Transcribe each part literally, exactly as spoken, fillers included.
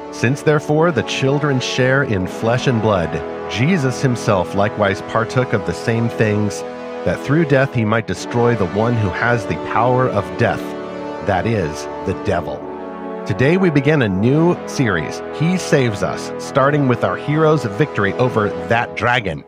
Since therefore the children share in flesh and blood, Jesus himself likewise partook of the same things, that through death he might destroy the one who has the power of death, that is, the devil. Today we begin a new series, He Saves Us, starting with our hero's victory over that dragon.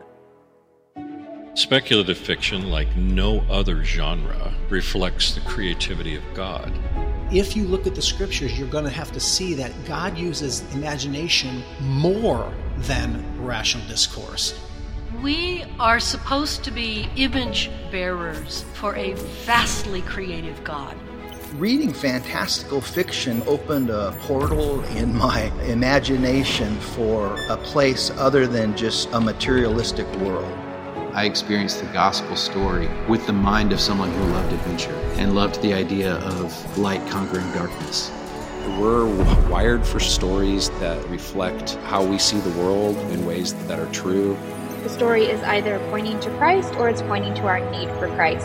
Speculative fiction, like no other genre, reflects the creativity of God. If you look at the scriptures, you're going to have to see that God uses imagination more than rational discourse. We are supposed to be image bearers for a vastly creative God. Reading fantastical fiction opened a portal in my imagination for a place other than just a materialistic world. I experienced the gospel story with the mind of someone who loved adventure and loved the idea of light conquering darkness. We're wired for stories that reflect how we see the world in ways that are true. The story is either pointing to Christ or it's pointing to our need for Christ.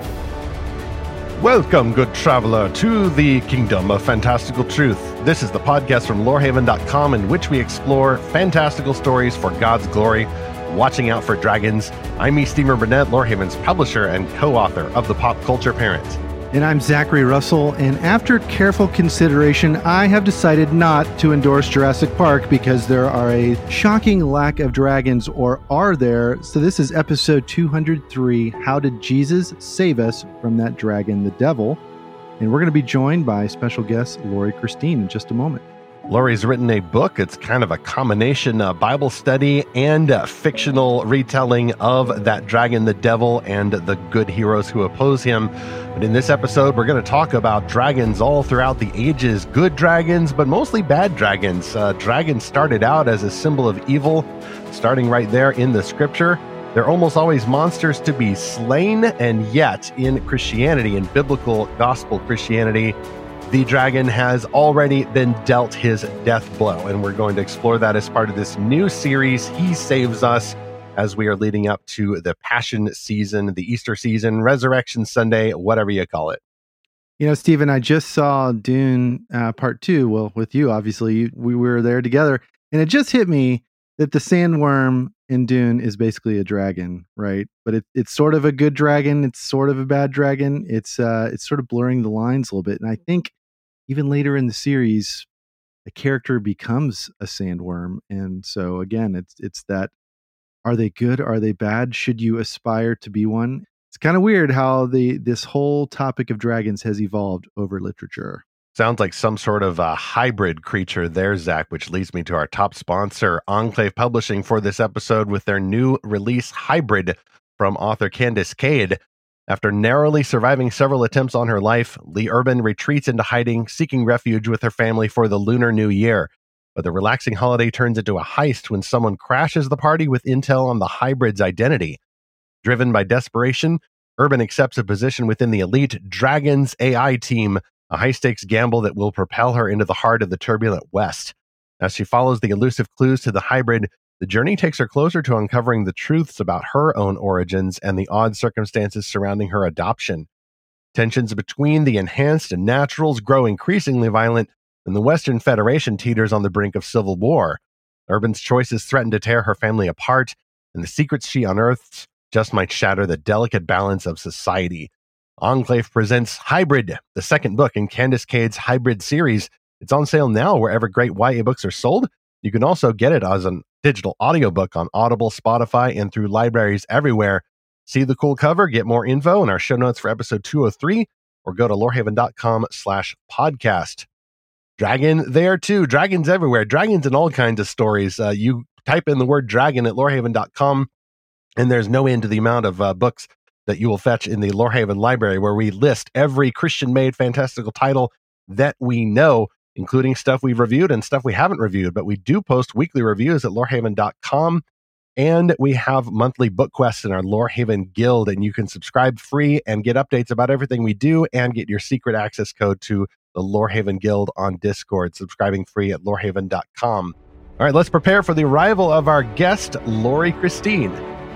Welcome, good traveler, to the Kingdom of Fantastical Truth. This is the podcast from lore haven dot com in which we explore fantastical stories for God's glory, watching out for dragons. I'm E. Stephen Burnett, Lorehaven's publisher and co-author of The Pop Culture Parent. And I'm Zachary Russell, and after careful consideration, I have decided not to endorse Jurassic Park because there are a shocking lack of dragons, or are there? So this is episode two hundred three, How Did Jesus Save Us from That Dragon, the Devil? And we're going to be joined by special guest Lori Christine in just a moment. Lori's written a book. It's kind of a combination uh, Bible study and uh, fictional retelling of that dragon, the devil, and the good heroes who oppose him. But in this episode, we're going to talk about dragons all throughout the ages, good dragons, but mostly bad dragons. Uh, dragons started out as a symbol of evil, starting right there in the scripture. They're almost always monsters to be slain, and yet in Christianity, in biblical gospel Christianity, the dragon has already been dealt his death blow, and we're going to explore that as part of this new series, He Saves Us, as we are leading up to the Passion season, the Easter season, Resurrection Sunday, whatever you call it. You know, Stephen, I just saw Dune uh, Part two. Well, with you, obviously, we were there together, and it just hit me that the sandworm in Dune is basically a dragon, right? But it, it's sort of a good dragon. It's sort of a bad dragon. It's uh, it's sort of blurring the lines a little bit, and I think even later in the series, a character becomes a sandworm. And so again, it's it's that, are they good? Are they bad? Should you aspire to be one? It's kind of weird how the this whole topic of dragons has evolved over literature. Sounds like some sort of a hybrid creature there, Zach, which leads me to our top sponsor, Enclave Publishing, for this episode with their new release, Hybrid, from author Candace Cade. After narrowly surviving several attempts on her life, Lee Urban retreats into hiding, seeking refuge with her family for the Lunar New Year. But the relaxing holiday turns into a heist when someone crashes the party with intel on the hybrid's identity. Driven by desperation, Urban accepts a position within the elite Dragons A I team, a high-stakes gamble that will propel her into the heart of the turbulent West. As she follows the elusive clues to the hybrid, the journey takes her closer to uncovering the truths about her own origins and the odd circumstances surrounding her adoption. Tensions between the enhanced and naturals grow increasingly violent, and the Western Federation teeters on the brink of civil war. Urban's choices threaten to tear her family apart, and the secrets she unearths just might shatter the delicate balance of society. Enclave presents Hybrid, the second book in Candace Cade's Hybrid series. It's on sale now wherever great Y A books are sold. You can also get it as an digital audiobook on Audible, Spotify, and through libraries everywhere. See the cool cover, get more info in our show notes for episode two oh three, or go to lorehaven dot com slash podcast. Dragon there too. Dragons everywhere. Dragons in all kinds of stories. Uh, you type in the word dragon at lorehaven dot com, and there's no end to the amount of uh, books that you will fetch in the Lorehaven library, where we list every Christian-made fantastical title that we know, including stuff we've reviewed and stuff we haven't reviewed. But we do post weekly reviews at lorehaven dot com, and we have monthly book quests in our Lorehaven Guild, and you can subscribe free and get updates about everything we do and get your secret access code to the Lorehaven Guild on Discord, subscribing free at lorehaven dot com. All right, let's prepare for the arrival of our guest, Lori Christine,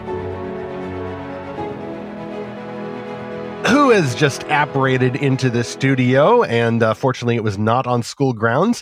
who has just apparated into the studio, and uh, fortunately it was not on school grounds.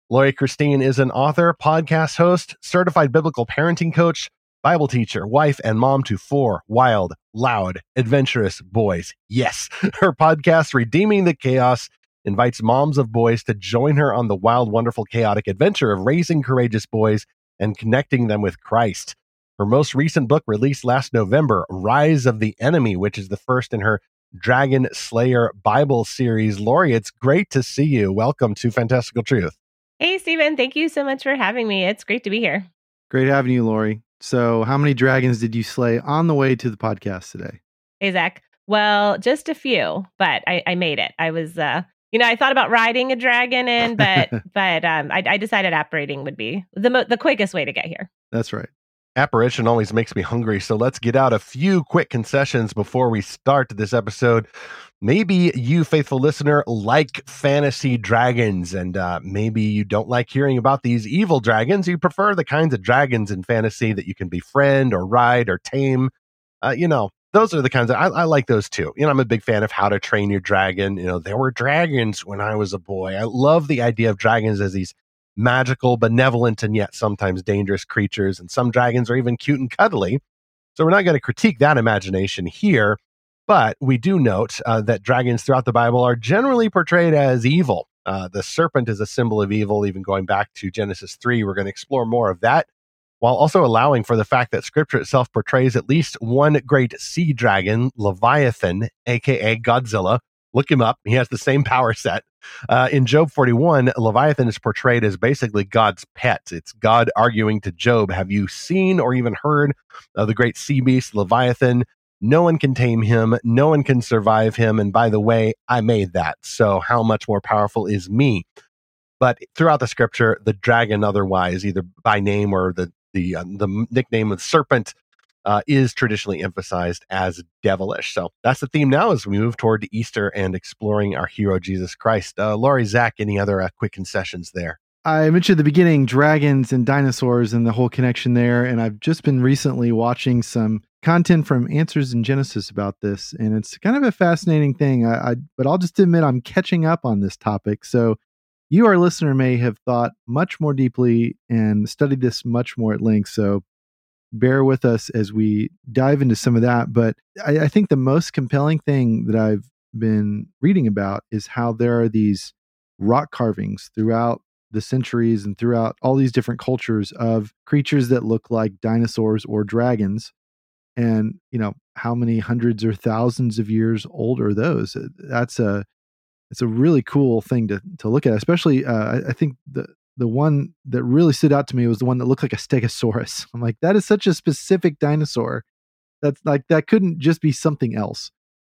Lori Christine is an author, podcast host, certified biblical parenting coach, Bible teacher, wife, and mom to four wild, loud, adventurous boys. Yes, her podcast, Redeeming the Chaos, invites moms of boys to join her on the wild, wonderful, chaotic adventure of raising courageous boys and connecting them with Christ. Her most recent book, released last November, Rise of the Enemy, which is the first in her Dragon Slayer Bible series. Lori, it's great to see you. Welcome to Fantastical Truth. Hey, Stephen. Thank you so much for having me. It's great to be here. Great having you, Lori. So how many dragons did you slay on the way to the podcast today? Hey, Zach. Well, just a few, but I, I made it. I was, uh, you know, I thought about riding a dragon in, but but um, I, I decided apparating would be the mo- the quickest way to get here. That's right. Apparition always makes me hungry, so let's get out a few quick concessions before we start this episode. Maybe you, faithful listener, like fantasy dragons, and uh, maybe you don't like hearing about these evil dragons. You prefer the kinds of dragons in fantasy that you can befriend or ride or tame. Uh, you know, those are the kinds of, I, I like those too. You know, I'm a big fan of How to Train Your Dragon. You know, there were dragons when I was a boy. I love the idea of dragons as these magical, benevolent, and yet sometimes dangerous creatures. And some dragons are even cute and cuddly. So we're not going to critique that imagination here, but we do note uh, that dragons throughout the Bible are generally portrayed as evil. Uh, the serpent is a symbol of evil, even going back to Genesis three. We're going to explore more of that, while also allowing for the fact that Scripture itself portrays at least one great sea dragon, Leviathan, aka Godzilla. Look him up. He has the same power set. Uh, in Job forty-one, Leviathan is portrayed as basically God's pet. It's God arguing to Job, have you seen or even heard of the great sea beast, Leviathan? No one can tame him. No one can survive him. And by the way, I made that. So how much more powerful is me? But throughout the Scripture, the dragon otherwise, either by name or the, the, uh, the nickname of serpent, Uh, is traditionally emphasized as devilish. So that's the theme now as we move toward Easter and exploring our hero, Jesus Christ. Uh, Lori, Zach, any other uh, quick concessions there? I mentioned at the beginning dragons and dinosaurs and the whole connection there. And I've just been recently watching some content from Answers in Genesis about this. And it's kind of a fascinating thing. I, I, but I'll just admit I'm catching up on this topic. So you, our listener, may have thought much more deeply and studied this much more at length. So bear with us as we dive into some of that. But I, I think the most compelling thing that I've been reading about is how there are these rock carvings throughout the centuries and throughout all these different cultures of creatures that look like dinosaurs or dragons. And, you know, how many hundreds or thousands of years old are those? That's a, it's a really cool thing to, to look at, especially, uh, I, I think the, The one that really stood out to me was the one that looked like a stegosaurus. I'm like, that is such a specific dinosaur. That's like, that couldn't just be something else.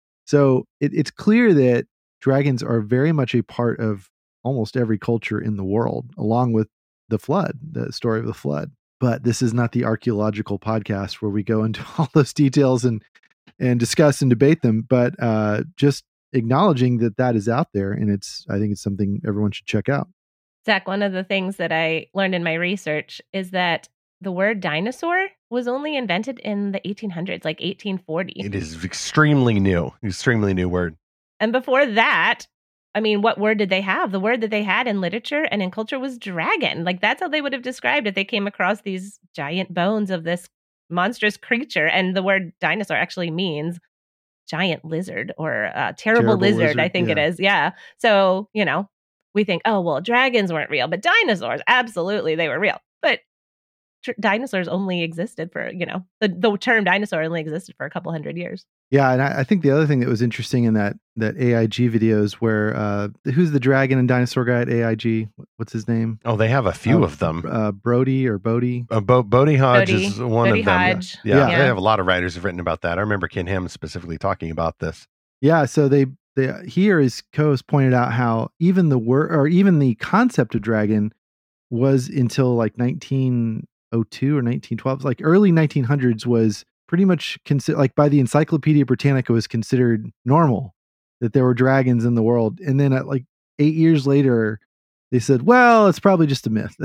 So it, it's clear that dragons are very much a part of almost every culture in the world, along with the flood, the story of the flood. But this is not the archaeological podcast where we go into all those details and, and discuss and debate them, but uh, just acknowledging that that is out there. And it's, I think it's something everyone should check out. Zach, one of the things that I learned in my research is that the word dinosaur was only invented in the eighteen hundreds, like eighteen forty. It is extremely new, extremely new word. And before that, I mean, what word did they have? The word that they had in literature and in culture was dragon. Like that's how they would have described if they came across these giant bones of this monstrous creature. And the word dinosaur actually means giant lizard or uh, terrible, terrible lizard, lizard, I think yeah. it is. Yeah. So, you know, we think, oh, well, dragons weren't real, but dinosaurs, absolutely, they were real. But tr- dinosaurs only existed for, you know, the, the term dinosaur only existed for a couple hundred years. Yeah, and I, I think the other thing that was interesting in that that A I G videos where, uh, who's the dragon and dinosaur guy at A I G? What's his name? Oh, they have a few uh, of them. Uh, Brody or Bodie? Uh, Bo- Bodie Hodge Bodie. is one Bodie of them. Hodge. Yeah. Yeah, yeah, they have a lot of writers who've written about that. I remember Ken Ham specifically talking about this. Yeah, so they... The, here, his co-host pointed out how even the word or even the concept of dragon was until like nineteen oh two or nineteen twelve, like early nineteen hundreds was pretty much considered, like by the Encyclopedia Britannica was considered normal that there were dragons in the world. And then at like eight years later, they said, well, it's probably just a myth.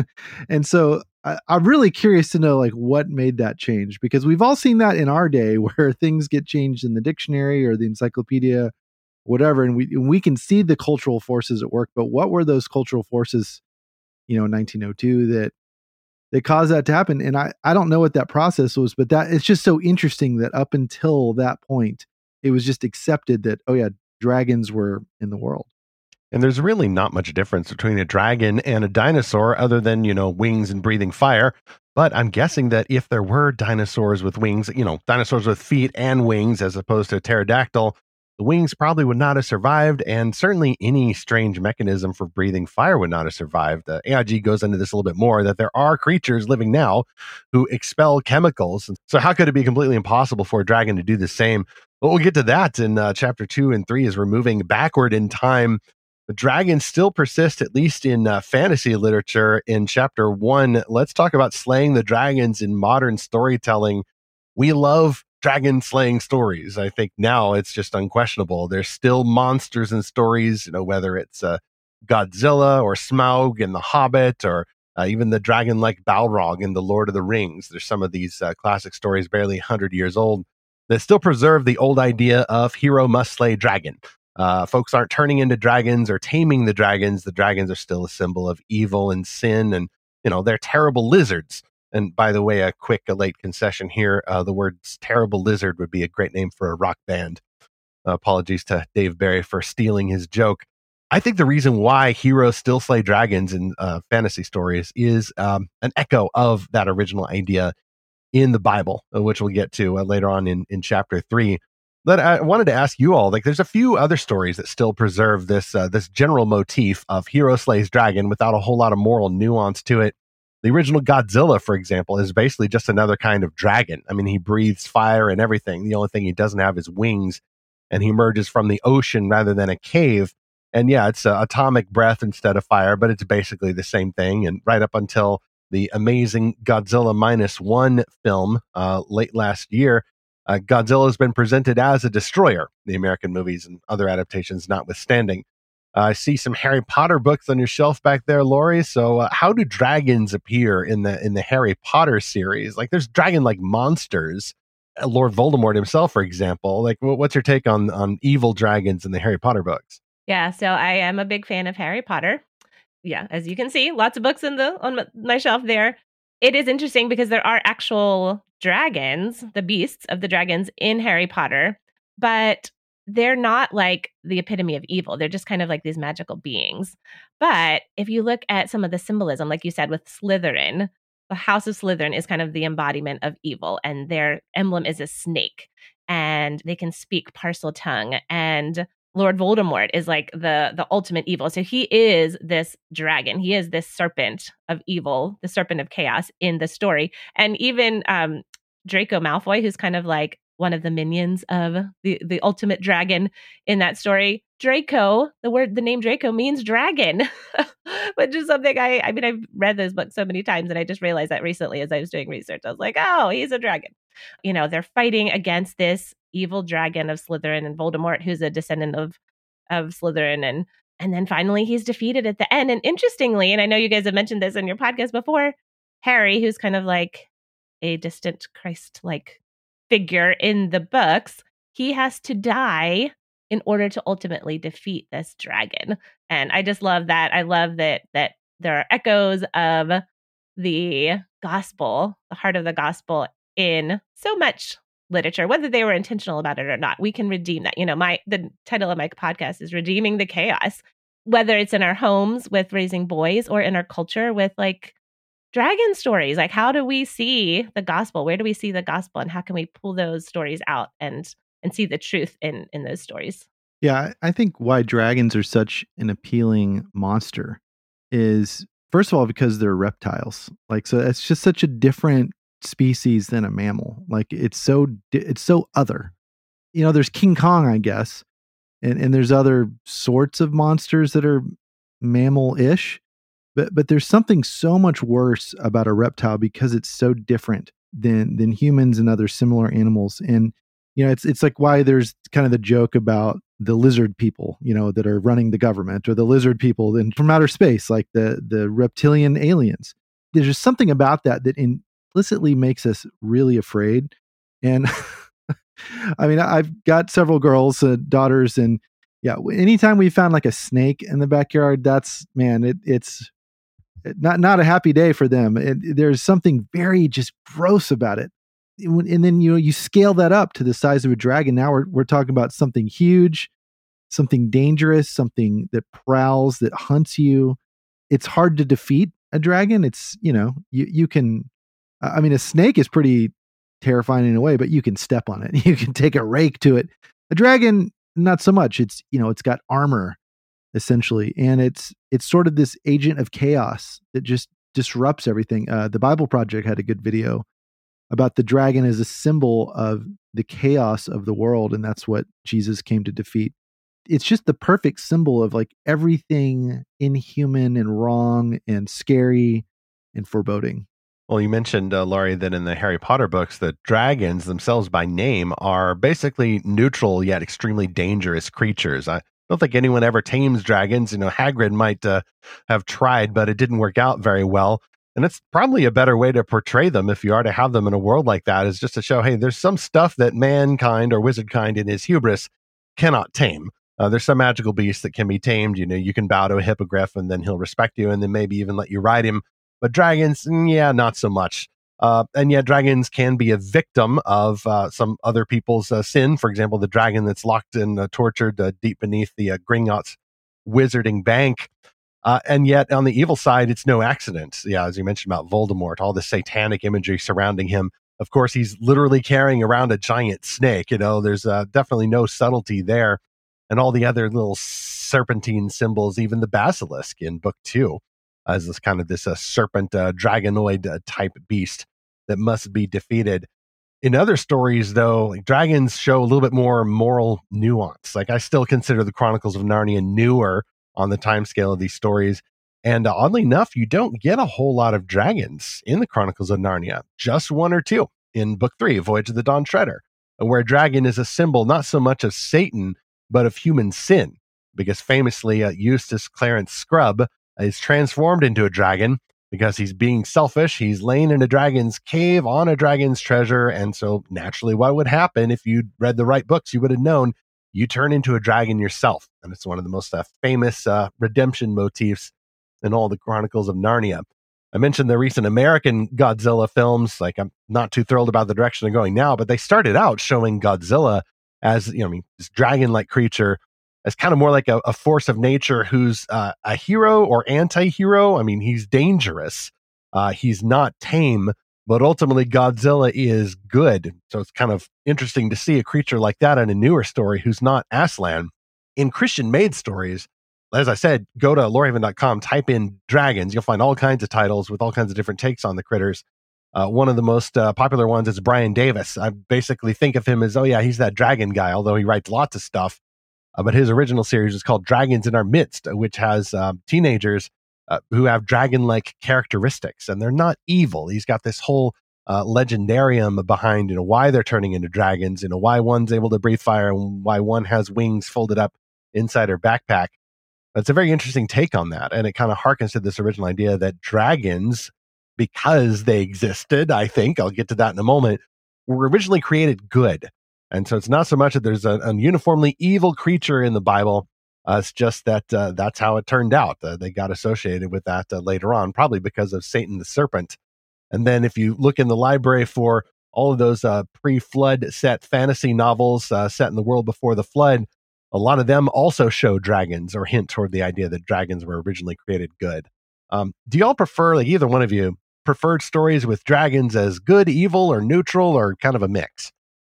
And so I, I'm really curious to know like what made that change, because we've all seen that in our day where things get changed in the dictionary or the encyclopedia, whatever. And we, and we can see the cultural forces at work, but what were those cultural forces you know, in nineteen oh two that that caused that to happen. And I, I don't know what that process was, but that it's just so interesting that up until that point, it was just accepted that, oh yeah, dragons were in the world. And there's really not much difference between a dragon and a dinosaur other than, you know, wings and breathing fire. But I'm guessing that if there were dinosaurs with wings, you know, dinosaurs with feet and wings as opposed to a pterodactyl, the wings probably would not have survived. And certainly any strange mechanism for breathing fire would not have survived. Uh, A I G goes into this a little bit more, that there are creatures living now who expel chemicals. So how could it be completely impossible for a dragon to do the same? But we'll get to that in uh, chapter two and three as we're moving backward in time. The dragons still persist, at least in uh, fantasy literature. In chapter one, let's talk about slaying the dragons in modern storytelling. We love dragon slaying stories. I think now it's just unquestionable. There's still monsters in stories, you know, whether it's uh, Godzilla or Smaug in The Hobbit, or uh, even the dragon like Balrog in The Lord of the Rings. There's some of these uh, classic stories barely one hundred years old that still preserve the old idea of hero must slay dragon. Uh, folks aren't turning into dragons or taming the dragons. The dragons are still a symbol of evil and sin, and, you know, they're terrible lizards. And by the way, a quick, a late concession here. Uh, the words terrible lizard would be a great name for a rock band. Uh, apologies to Dave Barry for stealing his joke. I think the reason why heroes still slay dragons in uh, fantasy stories is um, an echo of that original idea in the Bible, uh, which we'll get to uh, later on in, in chapter three. But I wanted to ask you all, like, there's a few other stories that still preserve this uh, this general motif of hero slays dragon without a whole lot of moral nuance to it. The original Godzilla, for example, is basically just another kind of dragon. I mean, he breathes fire and everything. The only thing he doesn't have is wings, and he emerges from the ocean rather than a cave. And yeah, it's uh, atomic breath instead of fire, but it's basically the same thing. And right up until the amazing Godzilla Minus One film uh, late last year, Uh, Godzilla has been presented as a destroyer, the American movies and other adaptations notwithstanding. Uh, I see some Harry Potter books on your shelf back there, Lori. So uh, how do dragons appear in the in the Harry Potter series? Like, there's dragon-like monsters. Uh, Lord Voldemort himself, for example. Like, w- what's your take on, on evil dragons in the Harry Potter books? Yeah, so I am a big fan of Harry Potter. Yeah, as you can see, lots of books in the on my shelf there. It is interesting because there are actual dragons, the beasts of the dragons in Harry Potter, but they're not like the epitome of evil. They're just kind of like these magical beings. But if you look at some of the symbolism, like you said, with Slytherin, the House of Slytherin is kind of the embodiment of evil, and their emblem is a snake, and they can speak parcel tongue, and Lord Voldemort is like the the ultimate evil. So he is this dragon. He is this serpent of evil, the serpent of chaos in the story. And even um, Draco Malfoy, who's kind of like one of the minions of the, the ultimate dragon in that story. Draco, the word, the name Draco means dragon, which is something I, I mean, I've read those books so many times, and I just realized that recently as I was doing research. I was like, oh, he's a dragon. You know, they're fighting against this evil dragon of Slytherin and Voldemort, who's a descendant of of Slytherin, and and then finally he's defeated at the end. And interestingly, and I know you guys have mentioned this in your podcast before, Harry, who's kind of like a distant Christ-like figure in the books, he has to die in order to ultimately defeat this dragon. And I just love that. I love that that there are echoes of the gospel, the heart of the gospel, in so much literature, whether they were intentional about it or not. We can redeem that. You know, my the title of my podcast is Redeeming the Chaos, whether it's in our homes with raising boys or in our culture with like dragon stories. Like, how do we see the gospel? Where do we see the gospel, and how can we pull those stories out and and see the truth in in those stories? Yeah, I think why dragons are such an appealing monster is, first of all, because they're reptiles. Like, so it's just such a different species than a mammal. Like, it's so it's so other. You know, there's King Kong, I guess, and and there's other sorts of monsters that are mammal-ish, but but there's something so much worse about a reptile because it's so different than than humans and other similar animals. And you know, it's it's like why there's kind of the joke about the lizard people, you know, that are running the government, or the lizard people in, from outer space, like the the reptilian aliens. There's just something about that that implicitly makes us really afraid. And I mean, I've got several girls, uh, daughters, and yeah, anytime we found like a snake in the backyard, that's, man, it, it's not not a happy day for them. And there's something very just gross about it. And then you know you scale that up to the size of a dragon. Now we're we're talking about something huge, something dangerous, something that prowls, that hunts you. It's hard to defeat a dragon. It's you know you you can. I mean, a snake is pretty terrifying in a way, but you can step on it. You can take a rake to it. A dragon, not so much. It's you know it's got armor essentially, and it's it's sort of this agent of chaos that just disrupts everything. Uh, the Bible Project had a good video about the dragon as a symbol of the chaos of the world, and that's what Jesus came to defeat. It's just the perfect symbol of like everything inhuman and wrong and scary and foreboding. Well, you mentioned, uh, Laurie, that in the Harry Potter books, the dragons themselves by name are basically neutral yet extremely dangerous creatures. I don't think anyone ever tames dragons. You know, Hagrid might uh, have tried, but it didn't work out very well. And it's probably a better way to portray them if you are to have them in a world like that, is just to show, hey, there's some stuff that mankind or wizard kind in his hubris cannot tame. Uh, there's some magical beasts that can be tamed. You know, you can bow to a hippogriff and then he'll respect you and then maybe even let you ride him. But dragons, yeah, not so much. Uh, and yet dragons can be a victim of uh, some other people's uh, sin. For example, the dragon that's locked and uh, tortured uh, deep beneath the uh, Gringotts wizarding bank. Uh, and yet on the evil side, it's no accident. Yeah, as you mentioned about Voldemort, all the satanic imagery surrounding him. Of course, he's literally carrying around a giant snake. You know, there's uh, definitely no subtlety there. And all the other little serpentine symbols, even the basilisk in book two, as this kind of this uh, serpent uh, dragonoid uh, type beast that must be defeated. In other stories, though, like, dragons show a little bit more moral nuance. Like, I still consider the Chronicles of Narnia newer on the timescale of these stories. And uh, oddly enough, you don't get a whole lot of dragons in the Chronicles of Narnia, just one or two in book three, Voyage of the Dawn Treader, where a dragon is a symbol not so much of Satan, but of human sin. Because famously, uh, Eustace Clarence Scrubb is transformed into a dragon because he's being selfish. He's laying in a dragon's cave on a dragon's treasure. And so naturally, what would happen if you'd read the right books, you would have known you turn into a dragon yourself. And it's one of the most uh, famous uh, redemption motifs in all the Chronicles of Narnia. I mentioned the recent American Godzilla films. Like, I'm not too thrilled about the direction they're going now, but they started out showing Godzilla as, you know, I mean, this dragon-like creature as kind of more like a, a force of nature who's uh, a hero or anti-hero. I mean, he's dangerous. Uh, he's not tame, but ultimately Godzilla is good. So it's kind of interesting to see a creature like that in a newer story who's not Aslan. In Christian-made stories, as I said, go to lorehaven dot com, type in dragons. You'll find all kinds of titles with all kinds of different takes on the critters. Uh, one of the most uh, popular ones is Brian Davis. I basically think of him as, oh yeah, he's that dragon guy, although he writes lots of stuff. Uh, but his original series is called Dragons in Our Midst, which has um, teenagers uh, who have dragon-like characteristics, and they're not evil. He's got this whole uh, legendarium behind, you know, why they're turning into dragons, you know, why one's able to breathe fire and why one has wings folded up inside her backpack. It's a very interesting take on that, and it kind of harkens to this original idea that dragons, because they existed, I think, I'll get to that in a moment, were originally created good. And so it's not so much that there's a, a uniformly evil creature in the Bible. Uh, it's just that uh, that's how it turned out. Uh, they got associated with that uh, later on, probably because of Satan the serpent. And then if you look in the library for all of those uh, pre-flood set fantasy novels uh, set in the world before the flood, a lot of them also show dragons or hint toward the idea that dragons were originally created good. Um, do y'all prefer, like either one of you, preferred stories with dragons as good, evil, or neutral, or kind of a mix?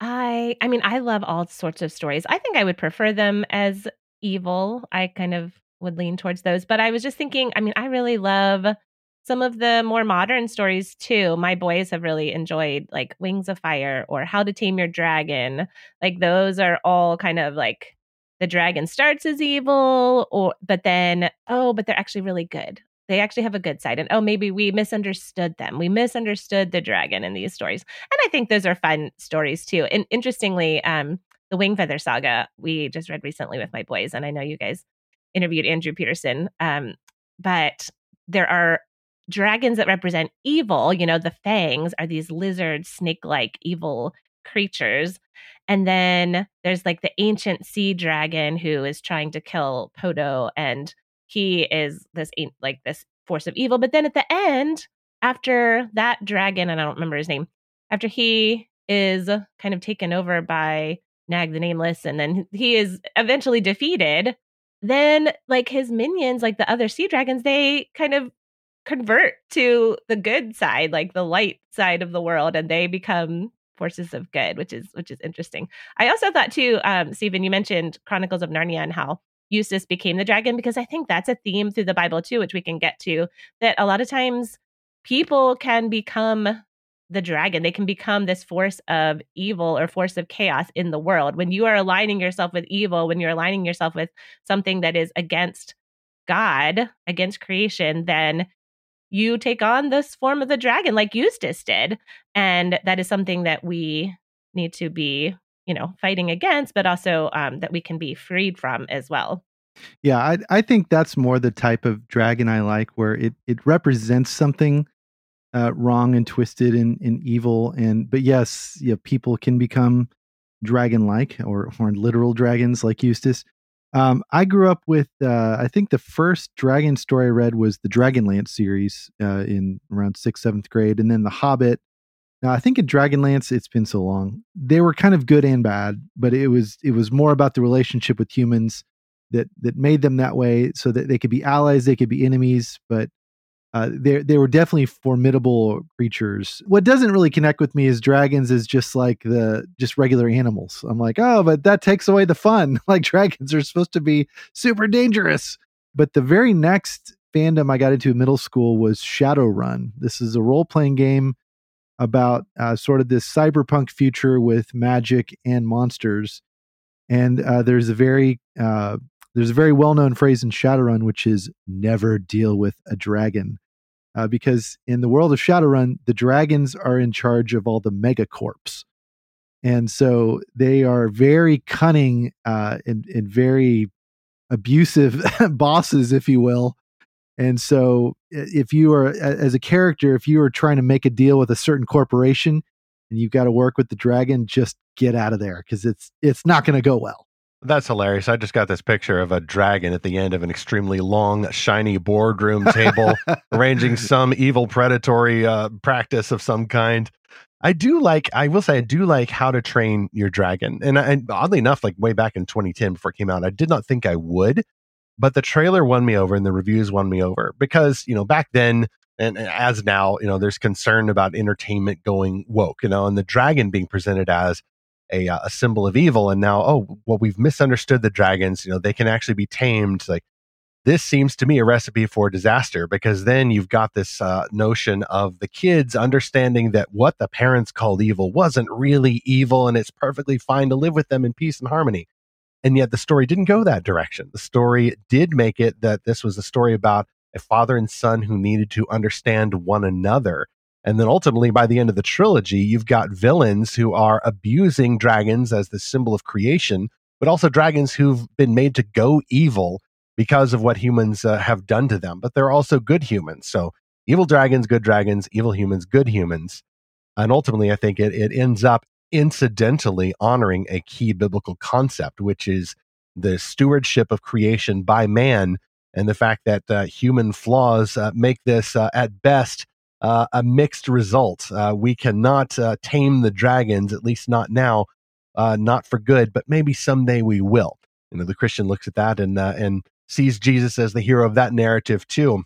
I I mean, I love all sorts of stories. I think I would prefer them as evil. I kind of would lean towards those. But I was just thinking, I mean, I really love some of the more modern stories too. My boys have really enjoyed like Wings of Fire or How to Tame Your Dragon. Like those are all kind of like the dragon starts as evil, or but then, oh, but they're actually really good. They actually have a good side. And oh, maybe we misunderstood them. We misunderstood the dragon in these stories. And I think those are fun stories too. And interestingly, um, the Wingfeather Saga, we just read recently with my boys. And I know you guys interviewed Andrew Peterson. Um, but there are dragons that represent evil. You know, the fangs are these lizard, snake-like evil creatures. And then there's like the ancient sea dragon who is trying to kill Podo, and he is this like this force of evil. But then at the end, after that dragon, and I don't remember his name, after he is kind of taken over by Nag the Nameless, and then he is eventually defeated, then like his minions, like the other sea dragons, they kind of convert to the good side, like the light side of the world, and they become forces of good, which is which is interesting. I also thought too, um, Stephen, you mentioned Chronicles of Narnia and how Eustace became the dragon, because I think that's a theme through the Bible too, which we can get to, that a lot of times people can become the dragon. They can become this force of evil or force of chaos in the world. When you are aligning yourself with evil, when you're aligning yourself with something that is against God, against creation, then you take on this form of the dragon like Eustace did. And that is something that we need to be, you know, fighting against, but also um, that we can be freed from as well. Yeah, I I think that's more the type of dragon I like, where it it represents something uh, wrong and twisted and, and evil. And but yes, yeah, people can become dragon-like or, or literal dragons like Eustace. Um, I grew up with, uh, I think the first dragon story I read was the Dragonlance series uh, in around sixth, seventh grade. And then The Hobbit. Now, I think in Dragonlance, it's been so long, they were kind of good and bad, but it was it was more about the relationship with humans that that made them that way, so that they could be allies, they could be enemies, but uh, they they were definitely formidable creatures. What doesn't really connect with me is dragons is just like the just regular animals. I'm like, oh, but that takes away the fun. Like dragons are supposed to be super dangerous. But the very next fandom I got into in middle school was Shadowrun. This is a role-playing game about uh, sort of this cyberpunk future with magic and monsters. And uh, there's a very uh, there's a very well-known phrase in Shadowrun, which is never deal with a dragon. Uh, because in the world of Shadowrun, the dragons are in charge of all the megacorps. And so they are very cunning uh, and, and very abusive bosses, if you will. And so if you are, as a character, if you are trying to make a deal with a certain corporation and you've got to work with the dragon, just get out of there, because it's it's not going to go well. That's hilarious. I just got this picture of a dragon at the end of an extremely long, shiny boardroom table, arranging some evil predatory uh, practice of some kind. I do like, I will say, I do like How to Train Your Dragon. And, I, and oddly enough, like way back in twenty ten before it came out, I did not think I would. But the trailer won me over and the reviews won me over because, you know, back then and, and as now, you know, there's concern about entertainment going woke, you know, and the dragon being presented as a, uh, a symbol of evil. And now, oh, well, we've misunderstood the dragons. You know, they can actually be tamed. Like, this seems to me a recipe for disaster, because then you've got this uh, notion of the kids understanding that what the parents called evil wasn't really evil, and it's perfectly fine to live with them in peace and harmony. And yet the story didn't go that direction. The story did make it that this was a story about a father and son who needed to understand one another. And then ultimately, by the end of the trilogy, you've got villains who are abusing dragons as the symbol of creation, but also dragons who've been made to go evil because of what humans uh, have done to them. But they're also good humans. So evil dragons, good dragons, evil humans, good humans. And ultimately, I think it, it ends up incidentally honoring a key biblical concept, which is the stewardship of creation by man, and the fact that uh, human flaws uh, make this, uh, at best, uh, a mixed result. Uh, we cannot uh, tame the dragons, at least not now, uh, not for good, but maybe someday we will. You know, the Christian looks at that and uh, and sees Jesus as the hero of that narrative too.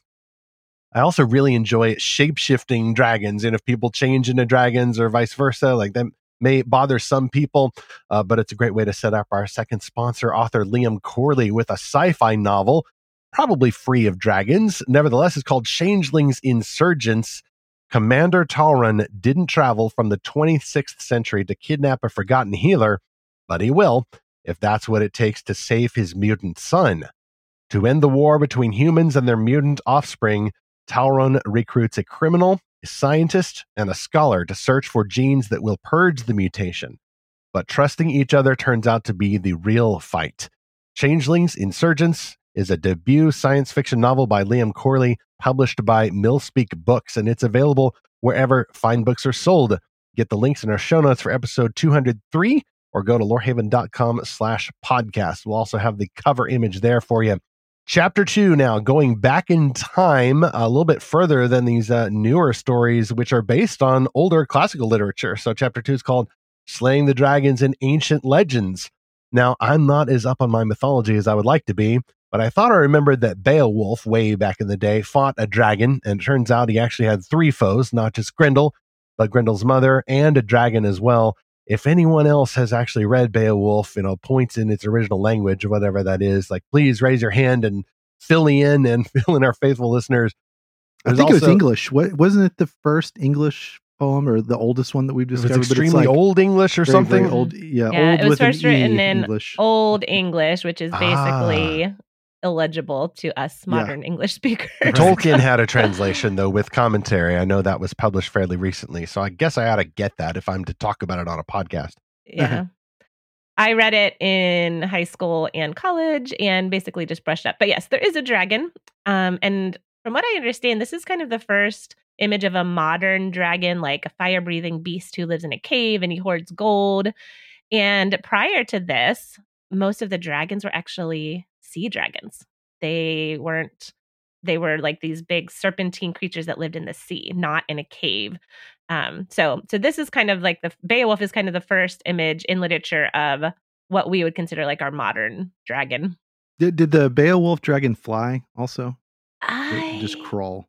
I also really enjoy shape-shifting dragons, and if people change into dragons or vice versa, like that may bother some people, uh, but it's a great way to set up our second sponsor, author Liam Corley, with a sci-fi novel, probably free of dragons. Nevertheless, it's called Changelings Insurgence. Commander Talrun didn't travel from the twenty-sixth century to kidnap a forgotten healer, but he will, if that's what it takes to save his mutant son. To end the war between humans and their mutant offspring, Talrun recruits a criminal, a scientist, and a scholar to search for genes that will purge the mutation. But trusting each other turns out to be the real fight. Changelings Insurgence is a debut science fiction novel by Liam Corley, published by Millspeak Books, and it's available wherever fine books are sold. Get the links in our show notes for episode two hundred three, or go to lorehaven.com slash podcast. We'll also have the cover image there for you. Chapter two now, going back in time a little bit further than these uh, newer stories, which are based on older classical literature. So chapter two is called Slaying the Dragons in Ancient Legends. Now, I'm not as up on my mythology as I would like to be, but I thought I remembered that Beowulf, way back in the day, fought a dragon, and it turns out he actually had three foes, not just Grendel, but Grendel's mother and a dragon as well. If anyone else has actually read Beowulf, you know, points in its original language, whatever that is, like, please raise your hand and fill me in and fill in our faithful listeners. There's I think also, it was English. What, wasn't it the first English poem or the oldest one that we've discovered? It was extremely like old English or very, something? Very old, yeah, yeah, old it was with first an written e in English. Old English, which is basically Ah. illegible to us modern yeah. English speakers. Tolkien had a translation, though, with commentary. I know that was published fairly recently, so I guess I ought to get that if I'm to talk about it on a podcast. Yeah. I read it in high school and college and basically just brushed up. But yes, there is a dragon. Um, and from what I understand, this is kind of the first image of a modern dragon, like a fire-breathing beast who lives in a cave and he hoards gold. And prior to this, most of the dragons were actually sea dragons. They weren't, they were like these big serpentine creatures that lived in the sea, not in a cave. Um, so, so this is kind of like the Beowulf is kind of the first image in literature of what we would consider like our modern dragon. Did, did the Beowulf dragon fly also? I just crawl.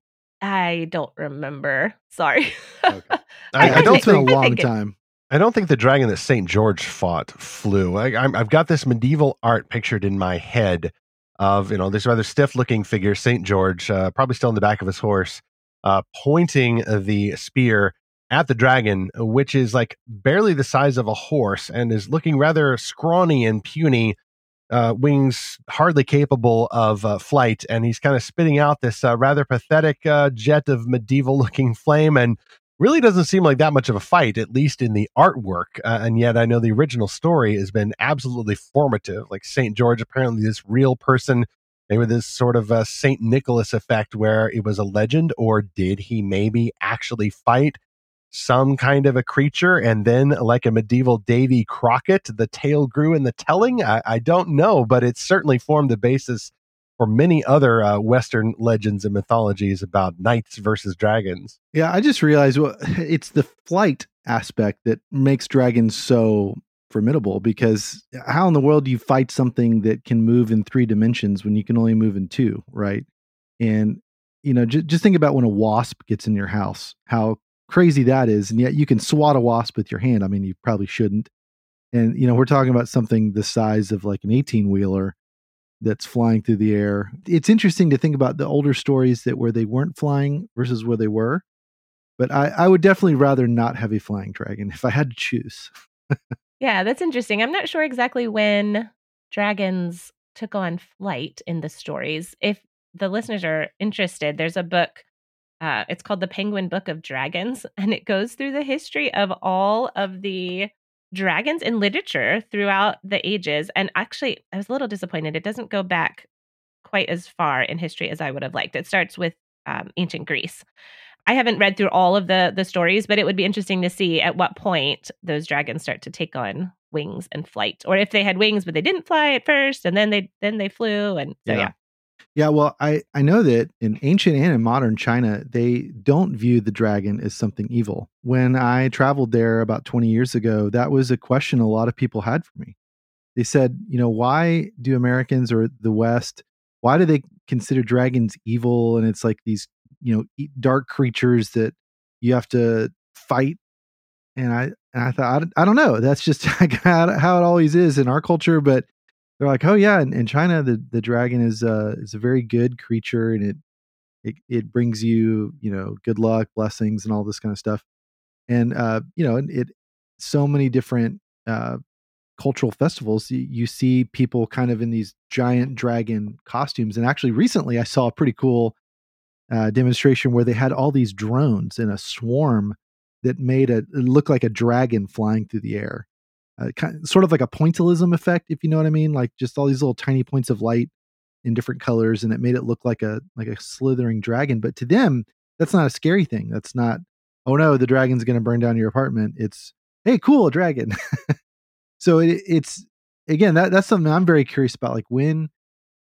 I don't remember. Sorry. Okay. I, I, I don't think a long it, time. I don't think the dragon that Saint George fought flew. I, I'm, I've got this medieval art pictured in my head of, you know, this rather stiff-looking figure, Saint George, uh, probably still on the back of his horse, uh, pointing the spear at the dragon, which is like barely the size of a horse and is looking rather scrawny and puny, uh, wings hardly capable of uh, flight. And he's kind of spitting out this uh, rather pathetic uh, jet of medieval-looking flame, and really doesn't seem like that much of a fight, at least in the artwork. Uh, and yet I know the original story has been absolutely formative. Like Saint George, apparently this real person, maybe this sort of uh, Saint Nicholas effect where it was a legend, or did he maybe actually fight some kind of a creature, and then like a medieval Davy Crockett, the tale grew in the telling? I, I don't know, but it certainly formed the basis for many other uh, Western legends and mythologies about knights versus dragons. Yeah, I just realized well, it's the flight aspect that makes dragons so formidable, because how in the world do you fight something that can move in three dimensions when you can only move in two, right? And, you know, j- just think about when a wasp gets in your house, how crazy that is, and yet you can swat a wasp with your hand. I mean, you probably shouldn't. And, you know, we're talking about something the size of like an eighteen-wheeler that's flying through the air. It's interesting to think about the older stories that where they weren't flying versus where they were. But I, I would definitely rather not have a flying dragon if I had to choose. Yeah, that's interesting. I'm not sure exactly when dragons took on flight in the stories. If the listeners are interested, there's a book. Uh, it's called The Penguin Book of Dragons, and it goes through the history of all of the dragons in literature throughout the ages. And actually, I was a little disappointed. It doesn't go back quite as far in history as I would have liked. It starts with um, ancient Greece. I haven't read through all of the the stories, but it would be interesting to see at what point those dragons start to take on wings and flight, or if they had wings but they didn't fly at first, and then they then they flew. And so yeah. yeah. Yeah, well, I, I know that in ancient and in modern China, they don't view the dragon as something evil. When I traveled there about twenty years ago, that was a question a lot of people had for me. They said, you know, why do Americans or the West, why do they consider dragons evil? And it's like these, you know, dark creatures that you have to fight. And I, and I thought, I, I don't know. That's just how it always is in our culture. But they're like, oh yeah, in, in China, the, the dragon is uh is a very good creature, and it, it it brings you, you know, good luck, blessings, and all this kind of stuff. And uh, you know, it so many different uh cultural festivals, you, you see people kind of in these giant dragon costumes. And actually, recently I saw a pretty cool uh, demonstration where they had all these drones in a swarm that made a it look like a dragon flying through the air. Uh, kind of, sort of like a pointillism effect, if you know what I mean, like just all these little tiny points of light in different colors, and it made it look like a like a slithering dragon. But to them, that's not a scary thing. That's not, oh no, the dragon's going to burn down your apartment. It's, hey, cool, a dragon. So it, it's again that that's something I'm very curious about. Like when